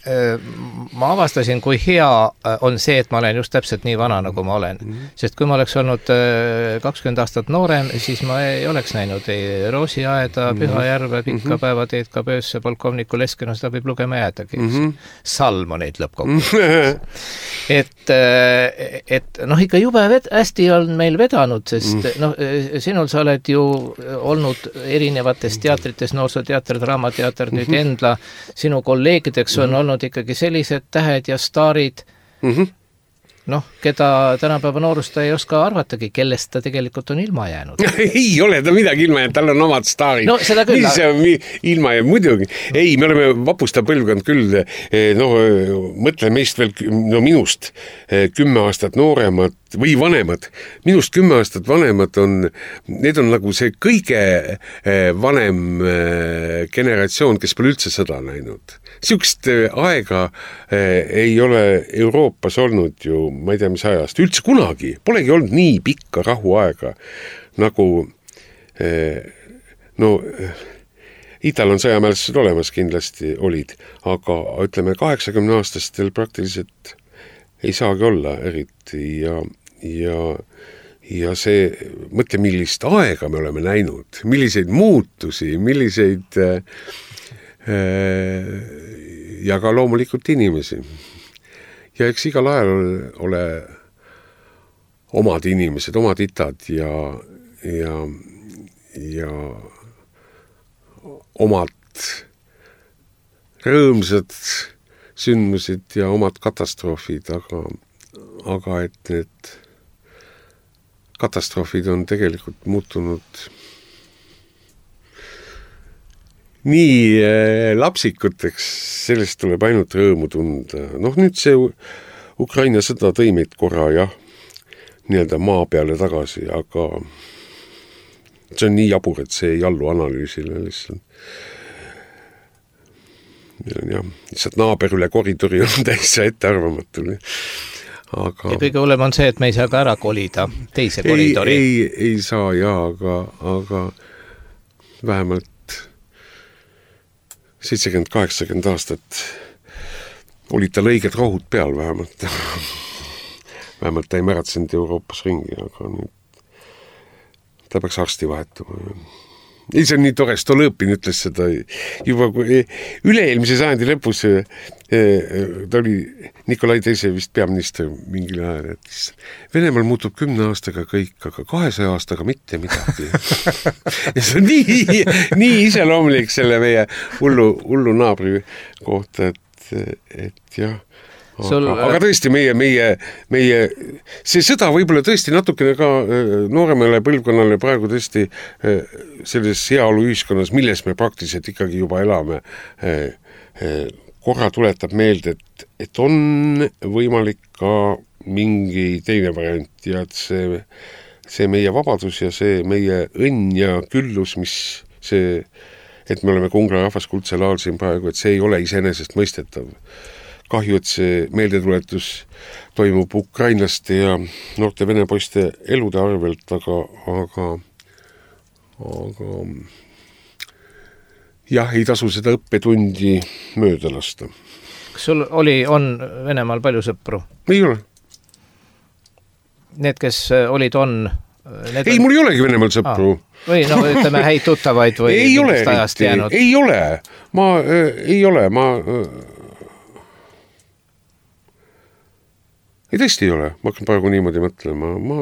ma avastasin, kui hea on see, et ma olen just täpselt nii vana, nagu ma olen. Mm-hmm. Sest kui ma oleks olnud kakskümmend aastat noorem, siis ma ei oleks näinud ei Roosiaeda, Pühajärve, Pikka päevateed, ka Pöösse, Polkovniku Leske, no seda võib lugema jäädagi. Mm-hmm. Salmoneid lõppkokkuvõttes. et, et noh, ikka jube ved- hästi on meil vedanud, sest mm-hmm. noh, sinul sa oled ju olnud erinevates teatrites, Noorsooteater, Draamateater, nüüd mm-hmm. Endla, sinu kolleegideks on mm-hmm. olnud ikkagi sellised tähed ja staarid, mm-hmm. noh, keda tänapäeva noorusta ei oska arvatagi, kellest ta tegelikult on ilma jäänud. ei ole ta midagi ilma jäänud, tal on omad staarid. No seda küll. Mis on ilma jäänud, muidugi. Ei, me oleme vapustav põlvkond küll, no mõtle meist veel, no minust kümme aastat nooremad või vanemad. Minust kümme aastat vanemad on, need on nagu see kõige vanem generatsioon, kes pole üldse sõda näinud. Siukest aega ei ole Euroopas olnud ju, ma ei tea, mis ajast, üldse kunagi, polegi olnud nii pikka rahuaega, nagu no Ital on sõjamälestused olemas kindlasti olid, aga ütleme, kaheksakümne aastastel praktiliselt ei saagi olla eriti ja, ja, ja see, mõtle, millist aega me oleme näinud, milliseid muutusi, milliseid ja ka loomulikult inimesi. Ja eks igal ajal ole, ole omad inimesed, omad itad ja, ja, ja omad rõõmsad sündmused ja omad katastroofid, aga, aga et need katastroofid on tegelikult muutunud nii lapsikuteks, sellest tuleb ainult rõõmu tunda. Noh, nüüd see Ukraina sõda tõi meid korra, jah, nii-öelda maa peale tagasi, aga see on nii jabur, et see ei allu analüüsile lihtsalt. Meil on jah, lihtsalt naaber üle koridori on täitsa ettearvamatu. Aga... Ja kõige hullem on see, et me ei saa ka ära kolida teise koridori. Ei, ei, ei saa, jah, aga, aga vähemalt seitsekümmend kaheksakümmend aastat olid tal õiged rohud peal vähemalt. Vähemalt ta ei märatsenud Euroopas ringi, aga nüüd ta peaks arsti vahetama. Ei, see on nii tore, Stolõpin ütles seda juba üle-eelmise sajandi lõpus. Ta oli Nikolai teise vist peaminister mingil ajal, et Venemaal muutub kümne aastaga kõik, aga kahesaja aastaga mitte midagi. Ja see on nii, nii iseloomulik selle meie hullu, hullu naabri kohta, et, et jah. Sul... aga tõesti meie, meie, meie see sõda võib-olla tõesti natukene ka nooremale põlvkonnale praegu tõesti selles heaolu ühiskonnas, milles me praktiliselt ikkagi juba elame, korra tuletab meelde, et, et on võimalik ka mingi teine variant ja et see, see meie vabadus ja see meie õnn ja küllus, mis see, et me oleme Kungla rahvaskuldsel ajal siin praegu, et see ei ole iseenesest mõistetav. Kahju, et see meeldetuletus toimub ukrainlaste ja noorte vene poiste elude arvelt, aga, aga, aga jah, ei tasu seda õppetundi mööda lasta. Kas sul oli, on Venemaal palju sõpru? Ei ole. Need, kes olid, on... Need ei, on... mul ei olegi Venemaal sõpru. Ah. Või no ütleme häid tuttavaid või ei ole, ajast jäänud? Ei ole. Ma äh, ei ole, ma... Äh, ei tõesti ei ole, ma hakkan praegu niimoodi mõtlema, ma,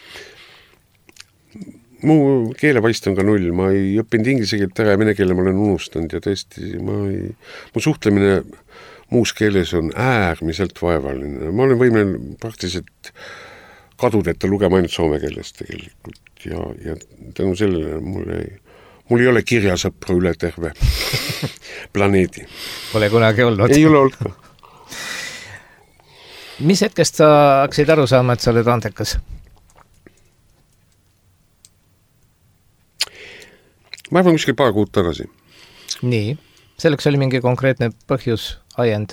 mu keelevaist on ka null, ma ei õppinud inglise keelt ära ja vene keele ma olen unustanud ja tõesti, ma ei, mu suhtlemine muus keeles on äärmiselt vaevaline, ma olen võimeline praktiliselt kadudeta lugema ainult soome keelest tegelikult ja, ja tänu sellele mul ei, mul ei ole kirjasõpru üle terve planeedi. Pole kunagi olnud? Ei ole olnud ka. Mis hetkest sa hakkasid aru saama, et sa oled andekas? Ma arvan kuskil paar kuud tagasi. Nii, selleks oli mingi konkreetne põhjus, ajend?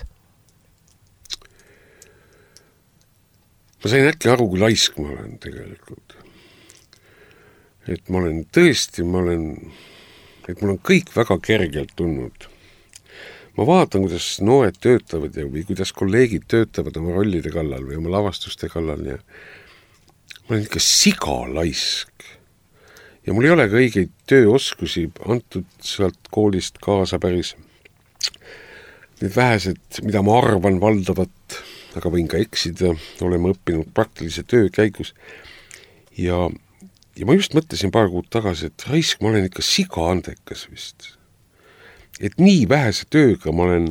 Ma sain äkki aru, kui laisk ma olen tegelikult. Et ma olen tõesti, ma olen, et mul on kõik väga kergelt tulnud. Ma vaatan, kuidas noored töötavad ja, või kuidas kolleegid töötavad oma rollide kallal või oma lavastuste kallal ja ma olen ikka siga laisk. Ja mul ei ole ka õigeid tööoskusi antud sealt koolist kaasa päris. Need vähesed, mida ma arvan valdavat, aga võin ka eksida, olema õppinud praktilise töö käigus. Ja, ja ma just mõtlesin paar kuud tagasi, et raisk, ma olen ikka siga andekas vist. Et nii vähese tööga ma olen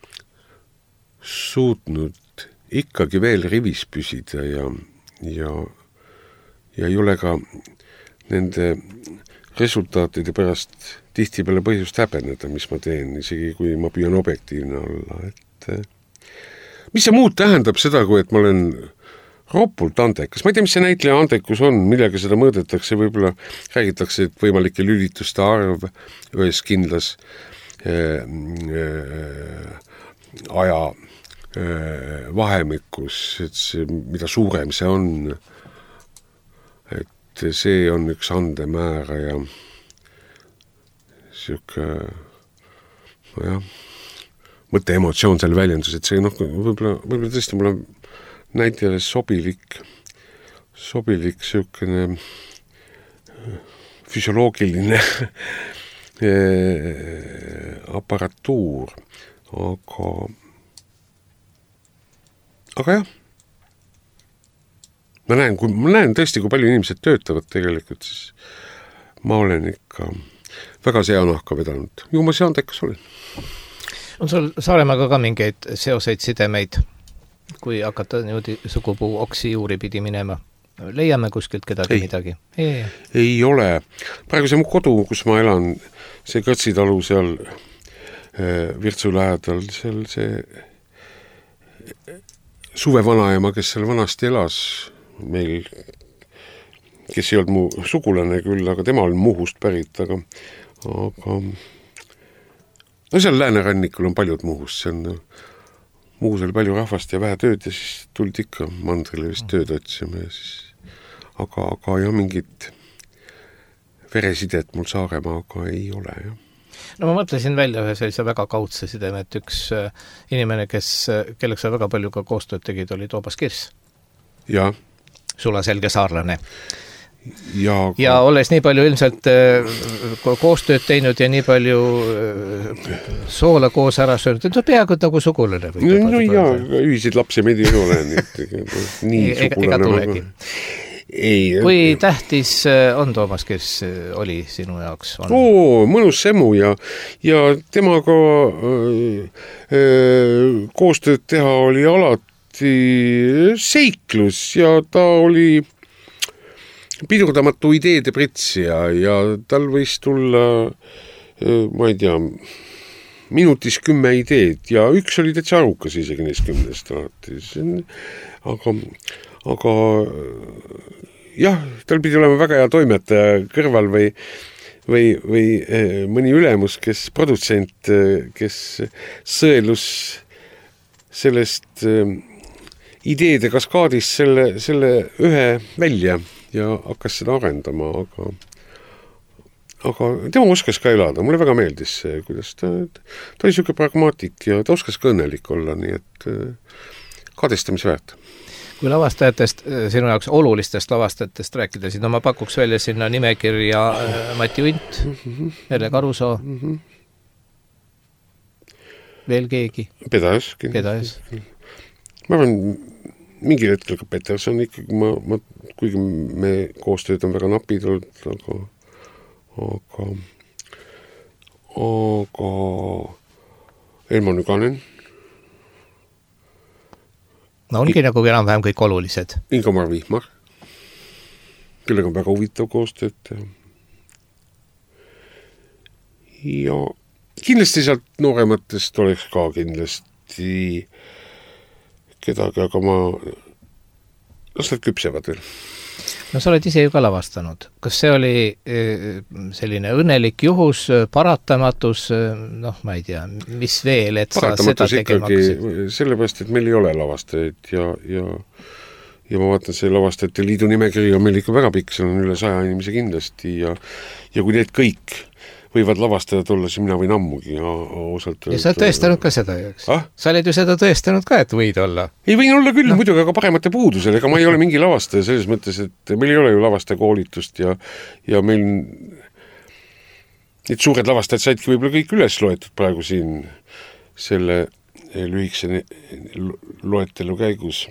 suutnud ikkagi veel rivis püsida ja, ja, ja ei ole ka nende resultaatide pärast tihti peale põhjust häbeneda, mis ma teen, isegi kui ma püüan objektiivne olla. Et, mis see muud tähendab seda, kui et ma olen ropult andekas? Ma ei tea, mis see näitleja andekus on, millega seda mõõdetakse, võib-olla räägitakse, et võimalike lülituste arv ühes kindlas aja vahemikus, et see, mida suurem see on, et see on üks andemäära ja siuke no jah, mõte emotsioon seal väljendus, et see noh, võib-olla, võib-olla tõesti mul on näitele sobilik sobilik siukene füsioloogiline aparatuur, aga aga jah, ma näen, kui ma näen tõesti, kui palju inimesed töötavad tegelikult, siis ma olen ikka väga seanahka vedanud. Ju ma seandekas olen. On sul Saaremaaga ka mingeid seoseid, sidemeid? kui hakata niimoodi sugupuu oksi juuri pidi minema? Leiame kuskilt kedagi ei. midagi? Ei, ei. ei ole. Praegu see mu kodu, kus ma elan, see Kõtsitalu seal Virtsu lähedal, seal see Suve vanaema, kes seal vanasti elas meil, kes ei olnud mu sugulane küll, aga tema on Muhust pärit, aga, aga no seal Läänerannikul on paljud Muhust, see on Muhus oli palju rahvast ja vähe tööd ja siis tuldi ikka mandrile vist tööd otsima ja siis aga, aga jah, mingit veresidet mul Saaremaaga ei ole, jah. No ma mõtlesin välja ühe sellise väga kaudse sideme, et üks inimene, kes, kelleks sa väga palju ka koostööd tegid, oli Toomas Kirss. Ja. Sulaselge saarlane. Ja, aga... ja olles nii palju ilmselt koostööd teinud ja nii palju soola koos ära söönud, et no peaaegu nagu sugulane. No, no jaa, ühiseid lapsi meid ei ole, nii, nii ega, sugulane. Ega tulegi. Ei, kui tähtis on Toomas Kirss oli sinu jaoks? On? Oo, mõnus semu ja, ja temaga äh, äh, koostööd teha oli alati seiklus ja ta oli pidurdamatu ideede pritsija ja tal võis tulla, ma ei tea, minutis kümme ideed ja üks oli täitsa arukas isegi neist kümnest alati. Aga, aga jah, tal pidi olema väga hea toimetaja kõrval või, või, või mõni ülemus, kes produtsent, kes sõelus sellest ideede kaskaadist selle, selle ühe välja ja hakkas seda arendama, aga, aga tema oskas ka elada. Mulle väga meeldis see, kuidas ta, ta oli siuke pragmaatik ja ta oskas ka õnnelik olla, nii et kadestamisväärt. Kui lavastajatest, sinu jaoks olulistest lavastajatest rääkida, siis no ma pakuks välja sinna nimekirja Mati Unt, Merle Karusoo, mm-hmm. veel keegi? Pedajas. Pedajas. Ma arvan, mingil hetkel ka Peterson ikkagi, ma, ma, kuigi me koostööd on väga napid olnud, aga aga aga Elmo Nüganen. No ongi nagu enam-vähem kõik olulised. Ingemar Vihmar, kellega on väga huvitav koostööd teha. Ja kindlasti sealt noorematest oleks ka kindlasti kedagi, aga ma las nad küpsevad veel. No sa oled ise ju ka lavastanud. Kas see oli selline õnnelik juhus, paratamatus, noh, ma ei tea, mis veel, et sa seda tegema hakkasid? Sellepärast, et meil ei ole lavastajaid ja, ja, ja ma vaatan, see lavastajate liidu nimekiri on meil ikka väga pikk, seal on üle saja inimese kindlasti ja, ja kui need kõik võivad lavastajad olla, siis mina võin ammugi ja osalt... Ja sa oled tõestanud ka seda, eks? Ah? Sa oled ju seda tõestanud ka, et võid olla. Ei võin olla küll, no. Muidugi, aga paremate puudusel, ega ma ei ole mingi lavastaja selles mõttes, et meil ei ole ju lavastaja koolitust ja, ja meil need suured lavastajad saidki võib-olla kõik üles loetud praegu siin selle lühikese loetelu käigus.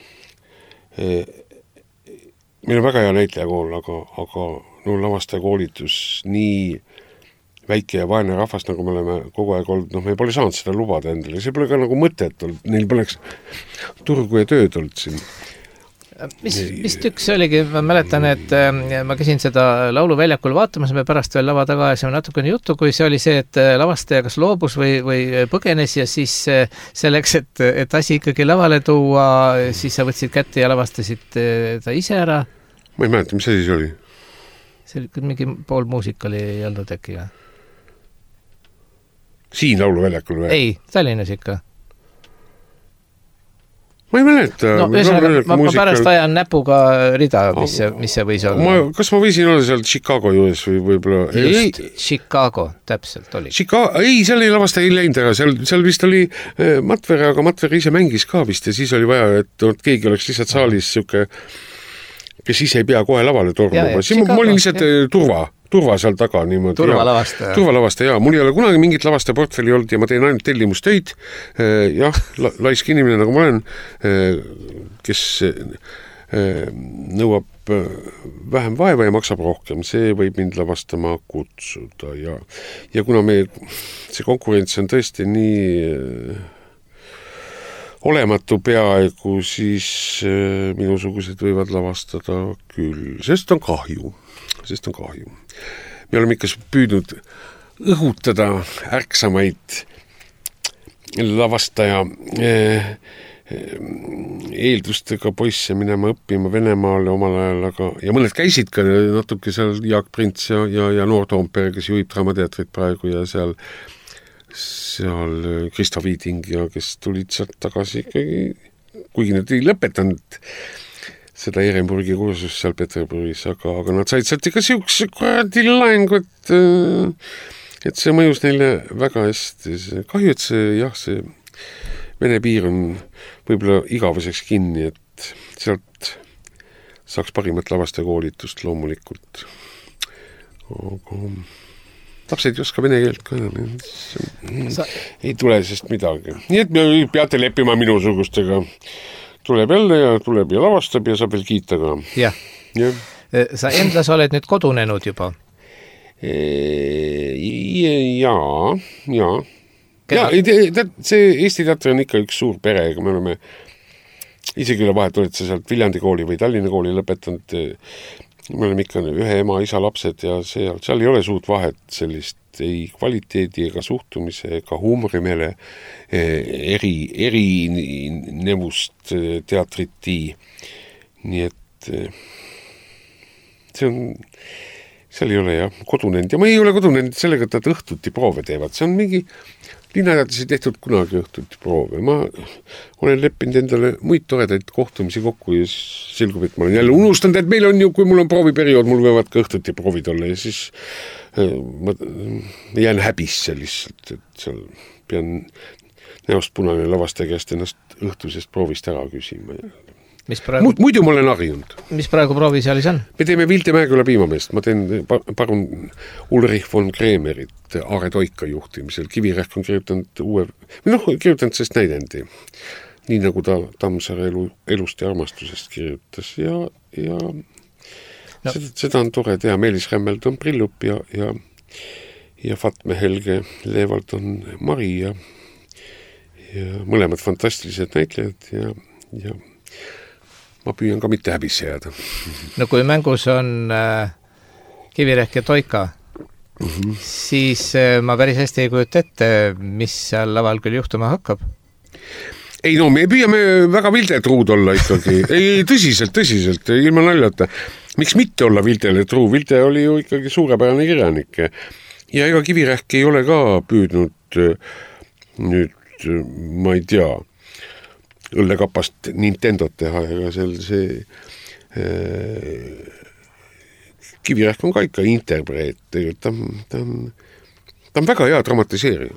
Meil on väga hea näitlejakool, aga, aga no, lavastaja koolitus nii väike ja vaene rahvas, nagu me oleme kogu aeg olnud, noh, me pole saanud seda lubada endale. See pole ka nagu mõtet olnud, neil poleks turgu ja tööd olnud siin. Mis, vist üks oligi, ma mäletan, et ma käisin seda lauluväljakul vaatamas, me pärast veel lava taga ajasime natukene juttu, kui see oli see, et lavastaja kas loobus või, või põgenes ja siis selleks, et, et asi ikkagi lavale tuua, siis sa võtsid kätte ja lavastasid ta ise ära. Ma ei mäleta, mis see siis oli? See oli mingi pool muusikali ei olnud äkki või? Siin lauluväljakul või? Ei, Tallinnas ikka. Ma ei mäleta. No, ühesõnaga, ma, ma pärast ajan näpuga rida, mis see, mis see võis olla. Ma, kas ma võisin olla seal Chicago juures või võibolla? Just, ei, Chicago, täpselt oli. Chicago, ei, seal ei lavastaja ei läinud ära, seal, seal vist oli äh, Matver, aga Matver ise mängis ka vist ja siis oli vaja, et no, keegi oleks lihtsalt saalis siuke, kes ise ei pea kohe lavale tormuma. Siin ma olin lihtsalt ja. turva. turva seal taga niimoodi. Turvalavastaja. Turvalavastaja, jaa. Mul ei ole kunagi mingit lavastaja portfelli olnud ja ma teen ainult tellimustöid. Jah, la, laisk inimene, nagu ma olen, kes nõuab vähem vaeva ja maksab rohkem. See võib mind lavastama kutsuda ja, ja kuna meil see konkurents on tõesti nii olematu peaaegu, siis minusugused võivad lavastada küll, sest on kahju, sest on kahju. Me oleme ikka püüdnud õhutada ärksamaid lavastaja eh, eeldustega poisse minema õppima Venemaale omal ajal, aga ja mõned käisid ka natuke seal Jaak Prints ja, ja, ja Noor Toompere, kes juhib Draamateatrit praegu ja seal seal Kristo Viiding ja kes tulid sealt tagasi ikkagi, kuigi nad ei lõpetanud seda Ehrenburgi kursust seal Peterburis, aga, aga nad said sealt ikka siukse kuradi laengu, et, et see mõjus neile väga hästi. Kahju, et see, jah, see Vene piir on võib-olla igavuseks kinni, et sealt saaks parimat lavastajakoolitust loomulikult. Aga lapsed ei oska vene keelt ka enam. Sa... ei tule sest midagi. Nii et me peate leppima minusugustega. Tuleb jälle ja tuleb ja lavastab ja saab veel kiita ka. Jah. Ja. Sa endas oled nüüd kodunenud juba? Jaa, jaa. Ja, see Eesti teatri on ikka üks suur pere, ega me oleme isegi üle vahet olid see sealt Viljandi kooli või Tallinna kooli lõpetanud. Me oleme ikka ühe ema, isa lapsed ja seal, seal ei ole suurt vahet sellist ei kvaliteedi ega suhtumise ega huumorimele eri, eri nevust teatriti. Nii et see on, seal ei ole jah, kodunenud ja ma ei ole kodunenud sellega, et nad õhtuti proove teevad. See on mingi linnateatris ei tehtud kunagi õhtuti proove. Ma olen leppinud endale muid toredaid kohtumisi kokku ja selgub, et ma olen jälle unustanud, et meil on ju, kui mul on prooviperiood, mul võivad ka õhtuti proovid olla ja siis ma jään häbisse lihtsalt, et seal pean näost punane lavastaja käest ennast õhtusest proovist ära küsima. Mis praegu... Muidu ma olen harjunud. Mis praegu proovisaalis on? Me teeme Vilte Mäeküla piimameest. Ma teen parun Ulrich von Kreemerit Aare Toika juhtimisel. Kivirähk on kirjutanud uue, noh, kirjutanud sest näidendi. Nii nagu ta Tammsaare elu, elust ja armastusest kirjutas. Ja, ja no. seda, seda on tore teha. Meelis Rämmeld on Prillup ja, ja, ja Fatme Helge Leevalt on Mari ja, ja mõlemad fantastilised näitlejad ja, ja ma püüan ka mitte häbisse jääda. No kui mängus on äh, Kivirähk ja Toika, mm-hmm. siis äh, ma päris hästi ei kujuta ette, mis seal laval küll juhtuma hakkab. Ei no, me püüame väga Vilde truud olla ikkagi. ei, tõsiselt, tõsiselt, ilma naljata. Miks mitte olla Vildele truu? Vilde oli ju ikkagi suurepärane kirjanik. Ja ega Kivirähk ei ole ka püüdnud nüüd, ma ei tea, õllekapast Nintendot teha ja seal see äh, Kivirähk on ka ikka interpreet, ta, ta, on, ta on väga hea dramatiseerija.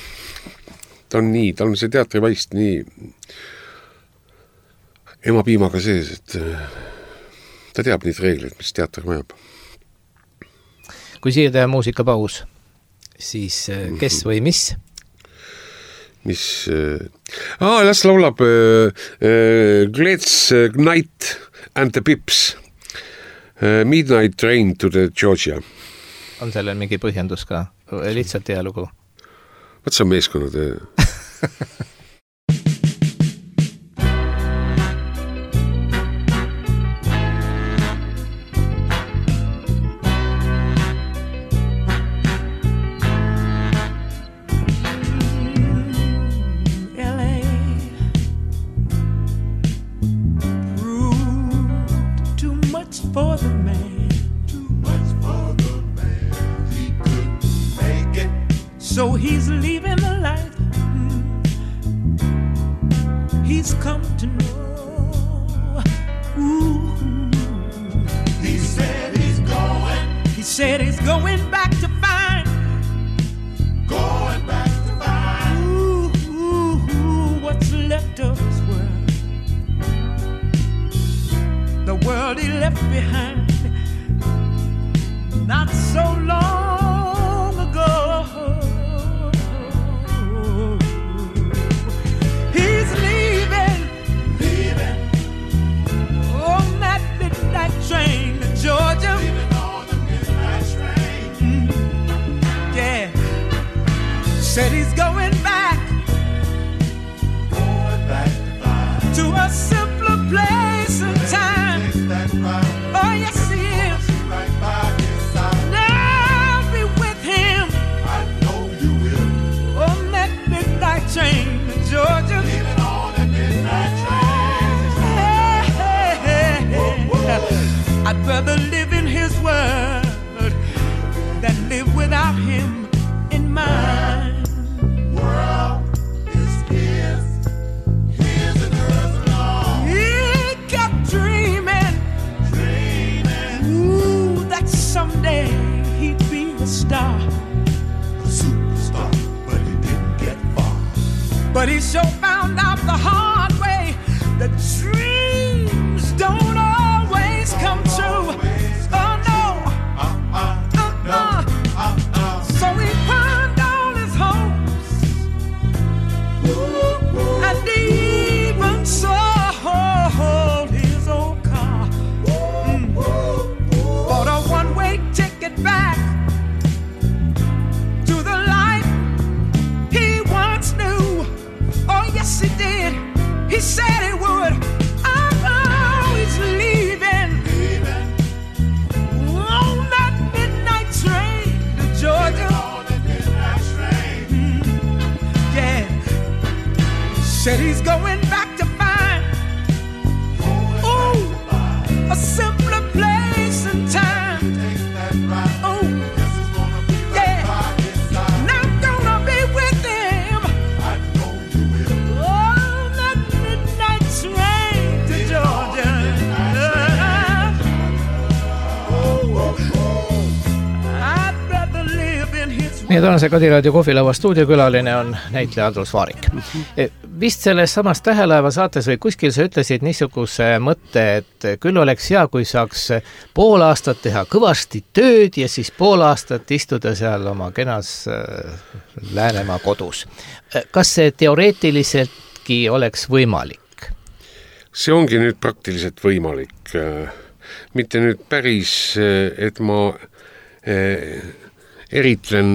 Ta on nii, ta on see teatrivaist nii ema piimaga sees, et ta teab neid reegleid, mis teater vajab. Kui siia teha muusikapaus, siis kes või mis? mis äh, ah, las laulab äh, äh, Glets äh, Night and the Pips äh, Midnight Train to the Georgia. On sellel mingi põhjendus ka? Lihtsalt hea lugu? Võt see on meeskonnad So he's leaving the life he's come to know. Ooh. He said he's going. He said he's going back to find. Going back to find. Ooh, ooh, ooh, what's left of his world. The world he left behind. Not so long ago. Train to Georgia. Leaving on the midnight train. Mm. Yeah. Said he's going back. Going back. I'd rather live in his word than live without him in mine. World is his, his and hers alone. He kept dreaming, Dreaming, ooh, that someday he'd be a star. a superstar, but he didn't get far. But he sure found out the hard way that dreams don't always come true. Oh no, Uh-uh, no, uh-uh. uh-uh. So he pawned all his hopes, and he even sold his old car. Mm. Bought a one-way ticket back to the life he once knew. Oh yes he did. He said he would. Oh, he's leaving on that midnight train to Georgia. On the midnight train. Yeah. Said he's going back to find, ooh, a simpler place and time. Take that ride. Oh, Guess it's gonna be right yeah. by his side. And I'm gonna be with him I know you will. on that midnight train to Georgia. I'd rather live in his Meie tänase Kadiraadio kohvilava stuudiokülaline on näitleja Andrus Vaarik. Vist selles samas Tähelaeva saates või kuskil sa ütlesid niisuguse mõtte, et küll oleks hea, kui saaks pool aastat teha kõvasti tööd ja siis pool aastat istuda seal oma kenas äh, Läänemaa kodus. Kas see teoreetiliseltki oleks võimalik? see ongi nüüd praktiliselt võimalik. Mitte nüüd päris, et ma eritlen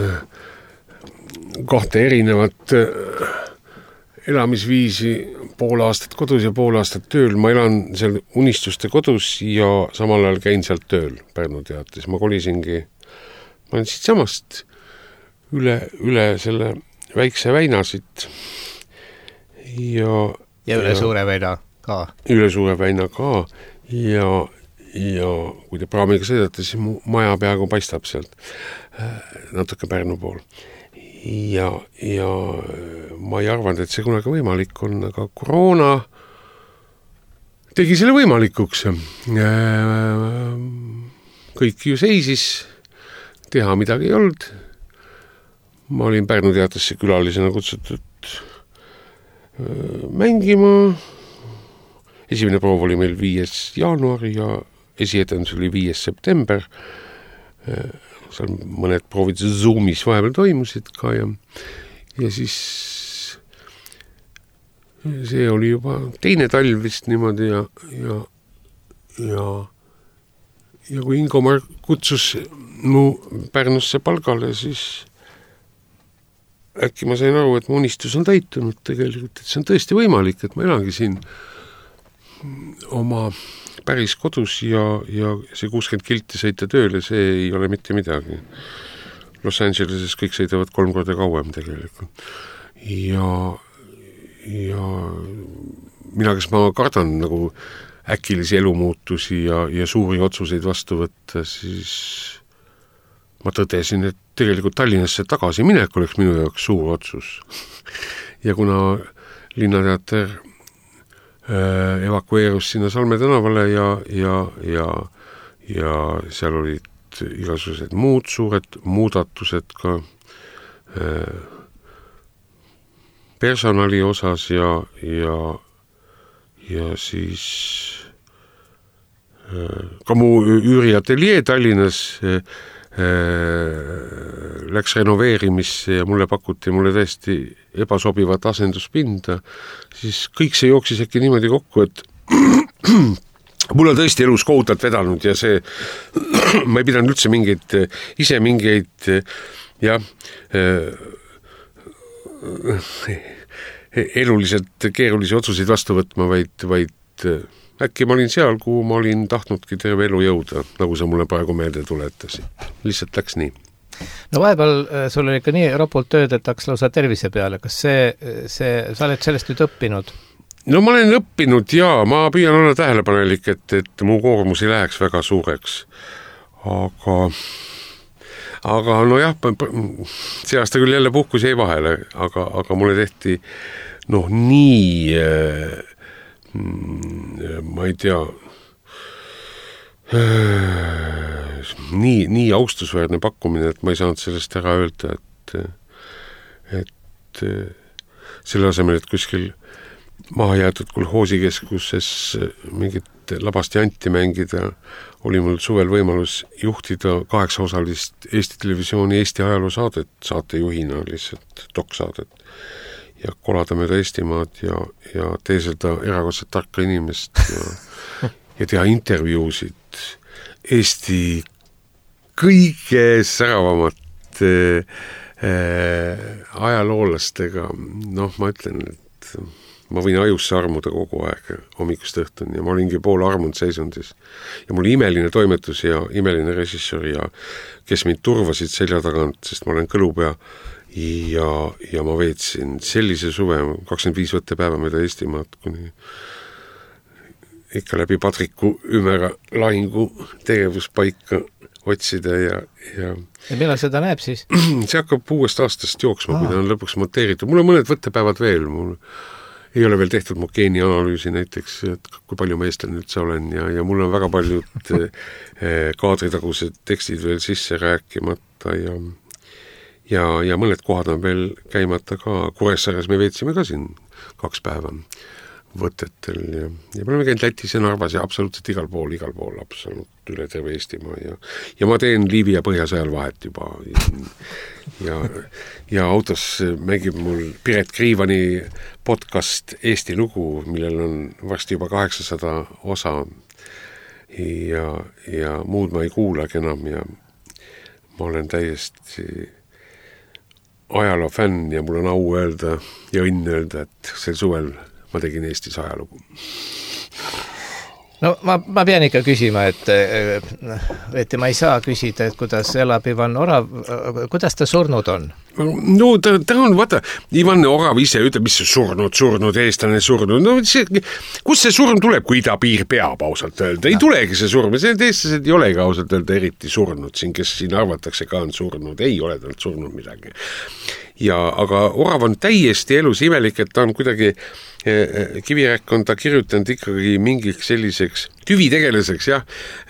kahte erinevat elamisviisi, pool aastat kodus ja pool aastat tööl. Ma elan seal Unistuste kodus ja samal ajal käin sealt tööl Pärnu teatris. Ma kolisingi, ma olen siit samast üle, üle selle väikse väina siit ja Ja üle ja, suure väina ka. Üle suure väina ka ja, ja kui te praamiga sõidate, siis mu maja peaaegu paistab sealt natuke Pärnu pool. Ja, ja ma ei arvanud, et see kunagi võimalik on, aga koroona tegi selle võimalikuks. Kõik ju seisis, teha midagi ei olnud. Ma olin Pärnu teatrisse külalisena kutsutud mängima. Esimene proov oli meil viies jaanuar ja esietendus oli viies september. Seal mõned proovid Zoomis vahepeal toimusid ka ja, ja siis see oli juba teine talv vist niimoodi ja, ja, ja, ja kui Ingomar kutsus mu Pärnusse palgale, siis äkki ma sain aru, et mu unistus on täitunud tegelikult, et see on tõesti võimalik, et ma elangi siin oma päris kodus ja, ja see kuuskümmend kilti sõita tööle, see ei ole mitte midagi. Los Angeleses kõik sõidavad kolm korda kauem tegelikult. Ja, ja mina, kes ma kardan nagu äkilisi elumuutusi ja, ja suuri otsuseid vastu võtta, siis ma tõdesin, et tegelikult Tallinnasse tagasi minek oleks minu jaoks suur otsus. Ja kuna Linnateater äh, evakueerus sinna Salme tänavale ja, ja, ja, ja seal olid igasugused muud suured muudatused ka äh, personali osas ja, ja, ja siis äh, ka mu üüriateljee Tallinnas äh, läks renoveerimisse ja mulle pakuti mulle täiesti ebasobivat asenduspinda, siis kõik see jooksis äkki niimoodi kokku, et mul on tõesti elus kohutalt vedanud ja see, ma ei pidanud üldse mingeid, ise mingeid jah, eluliselt keerulisi otsuseid vastu võtma, vaid, vaid äkki ma olin seal, kuhu ma olin tahtnudki terve elu jõuda, nagu sa mulle praegu meelde tuletasid. Lihtsalt läks nii. No vahepeal sul oli ikka nii rapult tööd, et läks lausa tervise peale. Kas see, see, sa oled sellest nüüd õppinud? no ma olen õppinud ja ma püüan olla tähelepanelik, et, et mu koormus ei läheks väga suureks. Aga, aga no jah, see aasta küll jälle puhkus jäi vahele, aga, aga mulle tehti noh nii, ma ei tea, nii, nii austusväärne pakkumine, et ma ei saanud sellest ära öelda, et, et selle asemel, et kuskil maha jäetud kolhoosikeskuses mingit labast janti mängida, oli mul suvel võimalus juhtida kaheksa osalist Eesti Televisiooni Eesti ajaloo saadet, saatejuhina lihtsalt doksaadet ja kolada mööda Eestimaad ja, ja teeselda erakordselt tarka inimest ja, ja teha intervjuusid Eesti kõige säravamad äh, ajaloolastega. Noh, ma ütlen, et ma võin ajusse armuda kogu aeg hommikust õhtuni ja ma olingi pool armunud seisundis. Ja mul imeline toimetus ja imeline režissöör ja kes mind turvasid selja tagant, sest ma olen kõlupea ja, ja ma veetsin sellise suve kakskümmend viis võttepäeva mööda Eestimaad kuni ikka läbi Padriku ümera lahingu tegevuspaika otsida ja, ja... ja millal seda näeb siis? See hakkab uuest aastast jooksma, kui ta on lõpuks monteeritud. Mul on mõned võttepäevad veel, mul ei ole veel tehtud mu geenianalüüsi näiteks, et kui palju ma eestlane üldse olen ja, ja mul on väga paljud kaadritagused tekstid veel sisse rääkimata ja, ja, ja mõned kohad on veel käimata ka. Kuressaares me veetsime ka siin kaks päeva võtetel ja, ja me oleme käinud Lätis ja Narvas ja absoluutselt igal pool, igal pool, absoluut üle terve Eestimaa ja, ja ma teen Liivi ja Põhjasõjal vahet juba ja, ja autos mängib mul Piret Kriivani podcast Eesti lugu, millel on varsti juba kaheksasada osa ja, ja muud ma ei kuulagi enam ja ma olen täiesti ajaloo fänn ja mul on au öelda ja õnn öelda, et sel suvel ma tegin Eestis ajalugu. No ma, ma pean ikka küsima, et, et ma ei saa küsida, et kuidas elab Ivan Orav, kuidas ta surnud on? No ta, ta on, vaata, Ivan Orav ise ütleb, mis see surnud, surnud, eestlane surnud. No see, kus see surm tuleb, kui idapiir peab ausalt öelda? Ei no. Tulegi see surm. See eestlased ei olegi ausalt öelda eriti surnud siin, kes siin arvatakse ka on surnud. Ei ole talt surnud midagi. Ja, aga Orav on täiesti elus imelik, et ta on kuidagi Kiviräkk on ta kirjutanud ikkagi mingiks selliseks tüvitegeliseks, jah,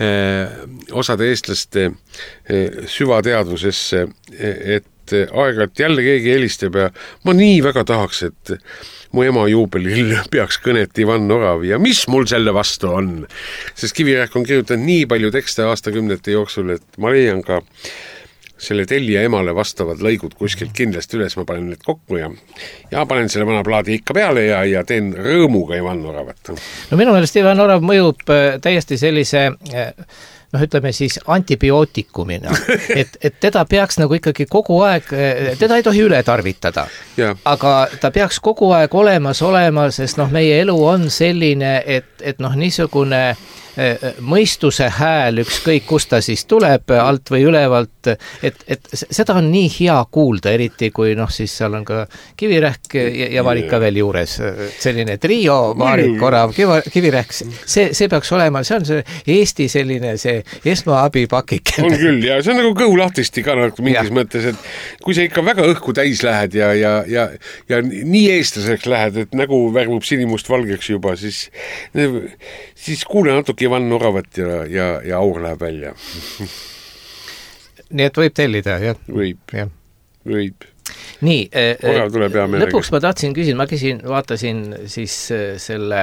osade eestlaste süvateadvusesse, et aeg-ajalt jälle keegi helistab ja ma nii väga tahaks, et mu ema juubelil peaks kõnet Ivan Orav ja mis mul selle vastu on? Sest Kiviräkk on kirjutanud nii palju tekste aastakümnete jooksul, et ma leian ka selle tellija emale vastavad lõigud kuskilt kindlasti üles, ma panen need kokku ja, ja panen selle vana plaadi ikka peale ja, ja teen rõõmuga Ivan Oravat. No minu meelest Ivan Orav mõjub täiesti sellise, noh ütleme siis antibiootikumina, et, et teda peaks nagu ikkagi kogu aeg, teda ei tohi üle tarvitada, aga ta peaks kogu aeg olemas olema, sest noh, meie elu on selline, et, et noh, niisugune mõistuse hääl, ükskõik kust ta siis tuleb, alt või ülevalt, et, et seda on nii hea kuulda, eriti kui noh, siis seal on ka Kivirähk ja, ja Varik ka veel juures, selline trio, Varik, Orav, Kivirähk, see, see peaks olema, see on see Eesti selline see esmaabipakik. On küll, ja see on nagu kõhulahtisti ka nagu mingis ja. Mõttes, et kui sa ikka väga õhku täis lähed ja, ja, ja, ja nii eestlaseks lähed, et nägu värvub sinimust valgeks juba, siis, siis kuule natuke Ivan Oravat ja, ja, ja aur läheb välja. Nii et võib tellida, jah? Võib, ja. võib. Nii, Orav tuleb hea meelega. Lõpuks ma tahtsin küsida, ma käisin, vaatasin siis selle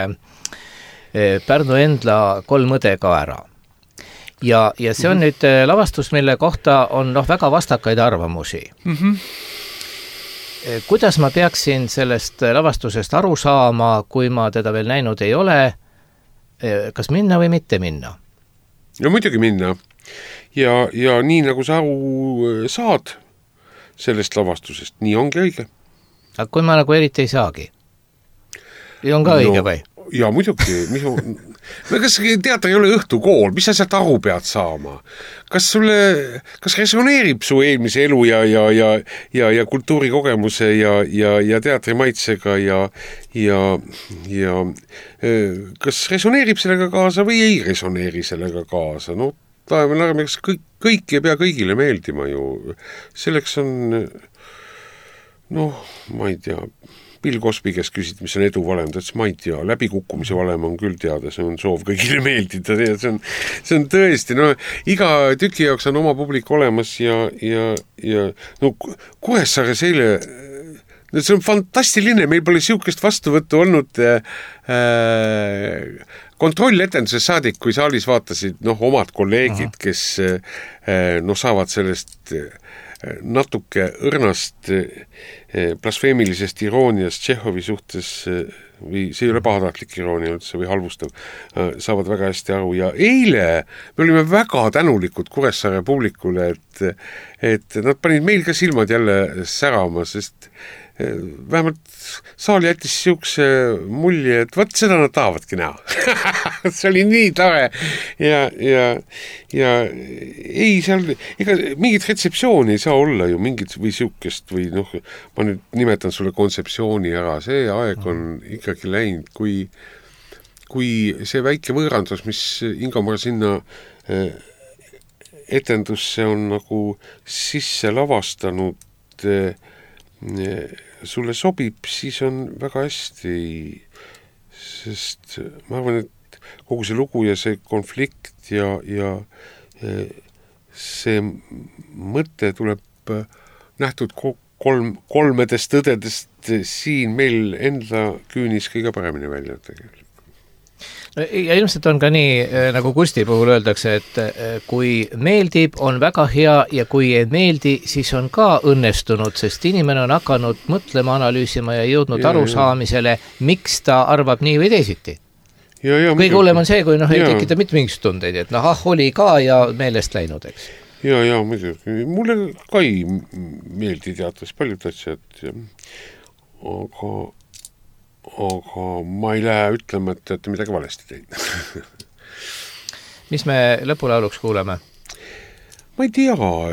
Pärnu Endla kolm õde ka ära. Ja, ja see on mm-hmm. nüüd lavastus, mille kohta on noh, väga vastakaid arvamusi. Mm-hmm. Kuidas ma peaksin sellest lavastusest aru saama, kui ma teda veel näinud ei ole, kas minna või mitte minna? No muidugi minna. Ja, ja nii nagu sa aru saad sellest lavastusest, nii ongi õige. Aga kui ma nagu eriti ei saagi? On ka õige no, või? ja muidugi, mis no kas teater ei ole õhtukool, mis sa sealt aru pead saama? Kas sulle, kas resoneerib su eelmise elu ja, ja, ja, ja, ja kultuurikogemuse ja, ja, ja teatrimaitsega ja, ja, ja kas resoneerib sellega kaasa või ei resoneeri sellega kaasa? No taevane arme, kas kõik, kõik ei pea kõigile meeldima ju. Selleks on, noh, ma ei tea, Bill Cosby, kes küsid, mis on edu valem, ta ütles, ma ei tea, läbikukkumise valem on küll teada, see on soov kõigile meeldida, see on, see on tõesti, no iga tüki jaoks on oma publik olemas ja, ja, ja no Kuressaares eile, see on fantastiline, meil pole siukest vastuvõttu olnud äh, kontrolletenduse saadik, kui saalis vaatasid noh, omad kolleegid, Aha. kes äh, noh, saavad sellest äh, natuke õrnast blasfeemilisest irooniast Tšehhovi suhtes või see ei ole pahatahtlik iroonia üldse või halvustav, saavad väga hästi aru ja eile me olime väga tänulikud Kuressaare publikule, et, et nad panid meil ka silmad jälle särama, sest vähemalt saal jättis siukse mulje, et võt seda nad tahavadki näha. See oli nii tore ja, ja, ja ei seal, ega mingit retseptsiooni ei saa olla ju mingit või siukest või noh, ma nüüd nimetan sulle kontseptsiooni ära, see aeg on ikkagi läinud, kui, kui see väike võõrandus, mis Ingomar sinna etendusse on nagu sisse lavastanud sulle sobib, siis on väga hästi, sest ma arvan, et kogu see lugu ja see konflikt ja, ja see mõte tuleb nähtud kolm, kolmedest tõdedest siin meil enda küünis kõige paremini välja tegelikult. Ja ilmselt on ka nii, nagu Kusti puhul öeldakse, et kui meeldib, on väga hea ja kui ei meeldi, siis on ka õnnestunud, sest inimene on hakanud mõtlema, analüüsima ja jõudnud ja, arusaamisele, miks ta arvab nii või teisiti. Ja, ja, kõige hullem on see, kui noh, ei tekita mitte mingist tundeid, et noh, ah, oli ka ja meelest läinud, eks. Ja, ja, muidugi. Mulle ka ei meeldi teatris paljud asjad, aga aga ma ei lähe ütlema, et te midagi valesti teinud. Mis me lõpulauluks kuuleme? Ma ei tea,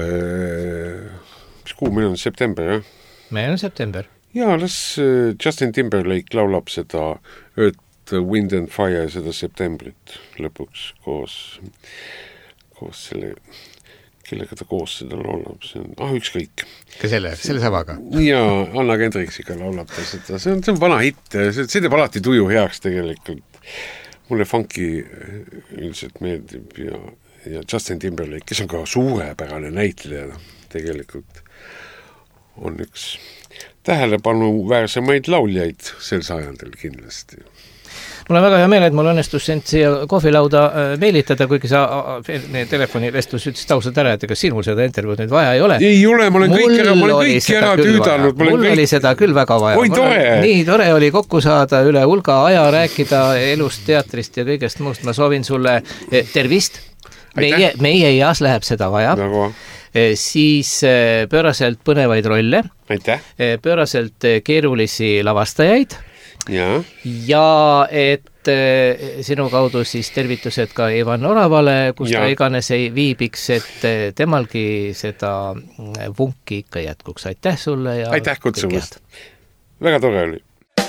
mis kuu meil on, september, jah? Meil on september. Ja, las Justin Timberlake laulab seda Earth, Wind and Fire seda septembrit lõpuks koos, koos selle... kellega ta koos seda laulab, see on, ah, ükskõik. Ka selle, selle samaga? Jaa, Anna Kendriksiga laulab ta seda, see on, see on vana hitt, see, see teeb alati tuju heaks tegelikult. Mulle funky üldiselt meeldib ja, ja Justin Timberlake, kes on ka suurepärane näitleja, tegelikult on üks tähelepanu väärsemaid lauljaid sel sajandil kindlasti. Mul on väga hea meel, et mul õnnestus sind siia kohvilauda meelitada, kuigi sa telefonivestlus ütlesid ausalt ära, et ega sinul seda intervjuud nüüd vaja ei ole. Ei ole, ma olen kõik ära, ma olen kõik ära tüüdanud. Mul kõik... oli seda küll väga vaja. Oi, tore! Nii tore oli kokku saada üle hulga aja, rääkida elust, teatrist ja kõigest muust. Ma soovin sulle tervist. Meie, meie eas läheb seda vaja. Väga. Siis pööraselt põnevaid rolle. Aitäh. Pööraselt keerulisi lavastajaid. Ja. ja et sinu kaudu siis tervitused ka Ivan Oravale, kus ja. Ta iganes ei viibiks, et temalgi seda vunki ikka jätkuks. Aitäh sulle ja aitäh kutsumast. Väga tore oli.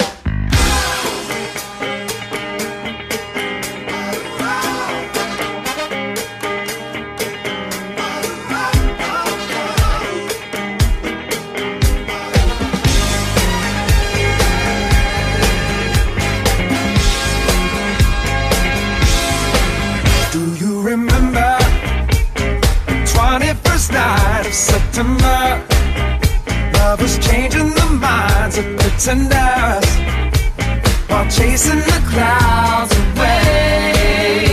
September, love was changing the minds of pretenders while chasing the clouds away.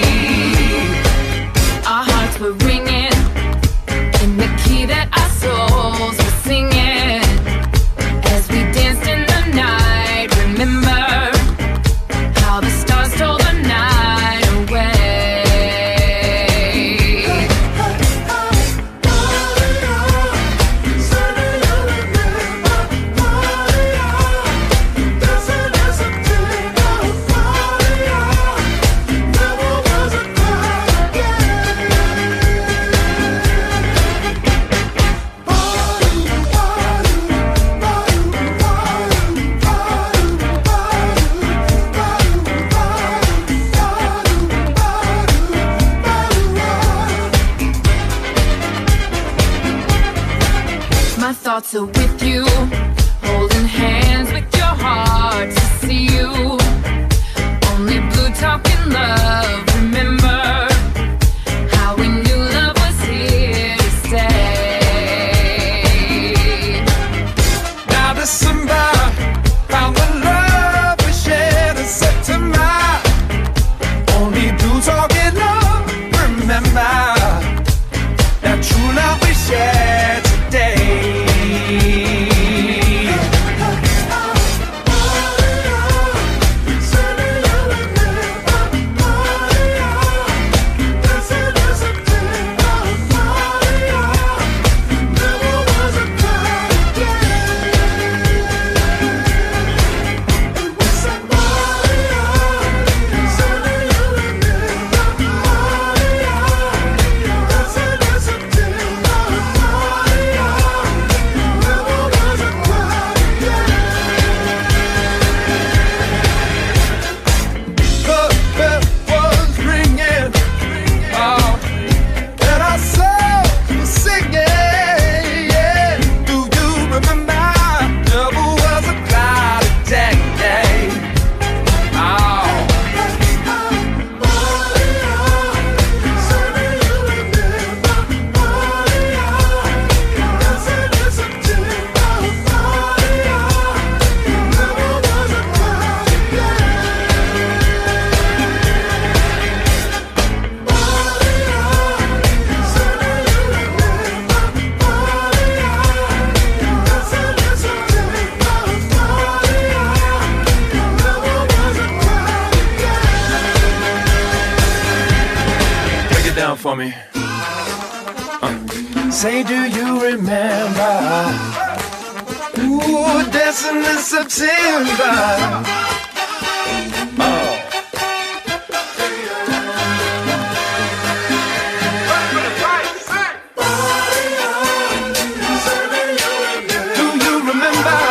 Our hearts were ringing in the key that our souls were singing as we danced in the night. Remember how the stars stole the night away. for me. Uh. Say, do you remember? Ooh, dancing in September. Oh. Do you remember?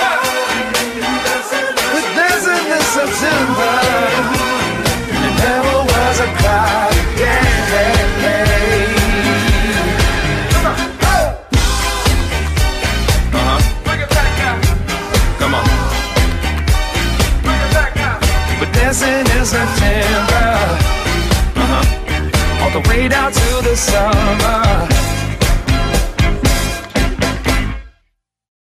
Dancing in September. And never was a crowd. Yeah, yeah, yeah. Dancing in September, uh-huh. All the way down to the summer.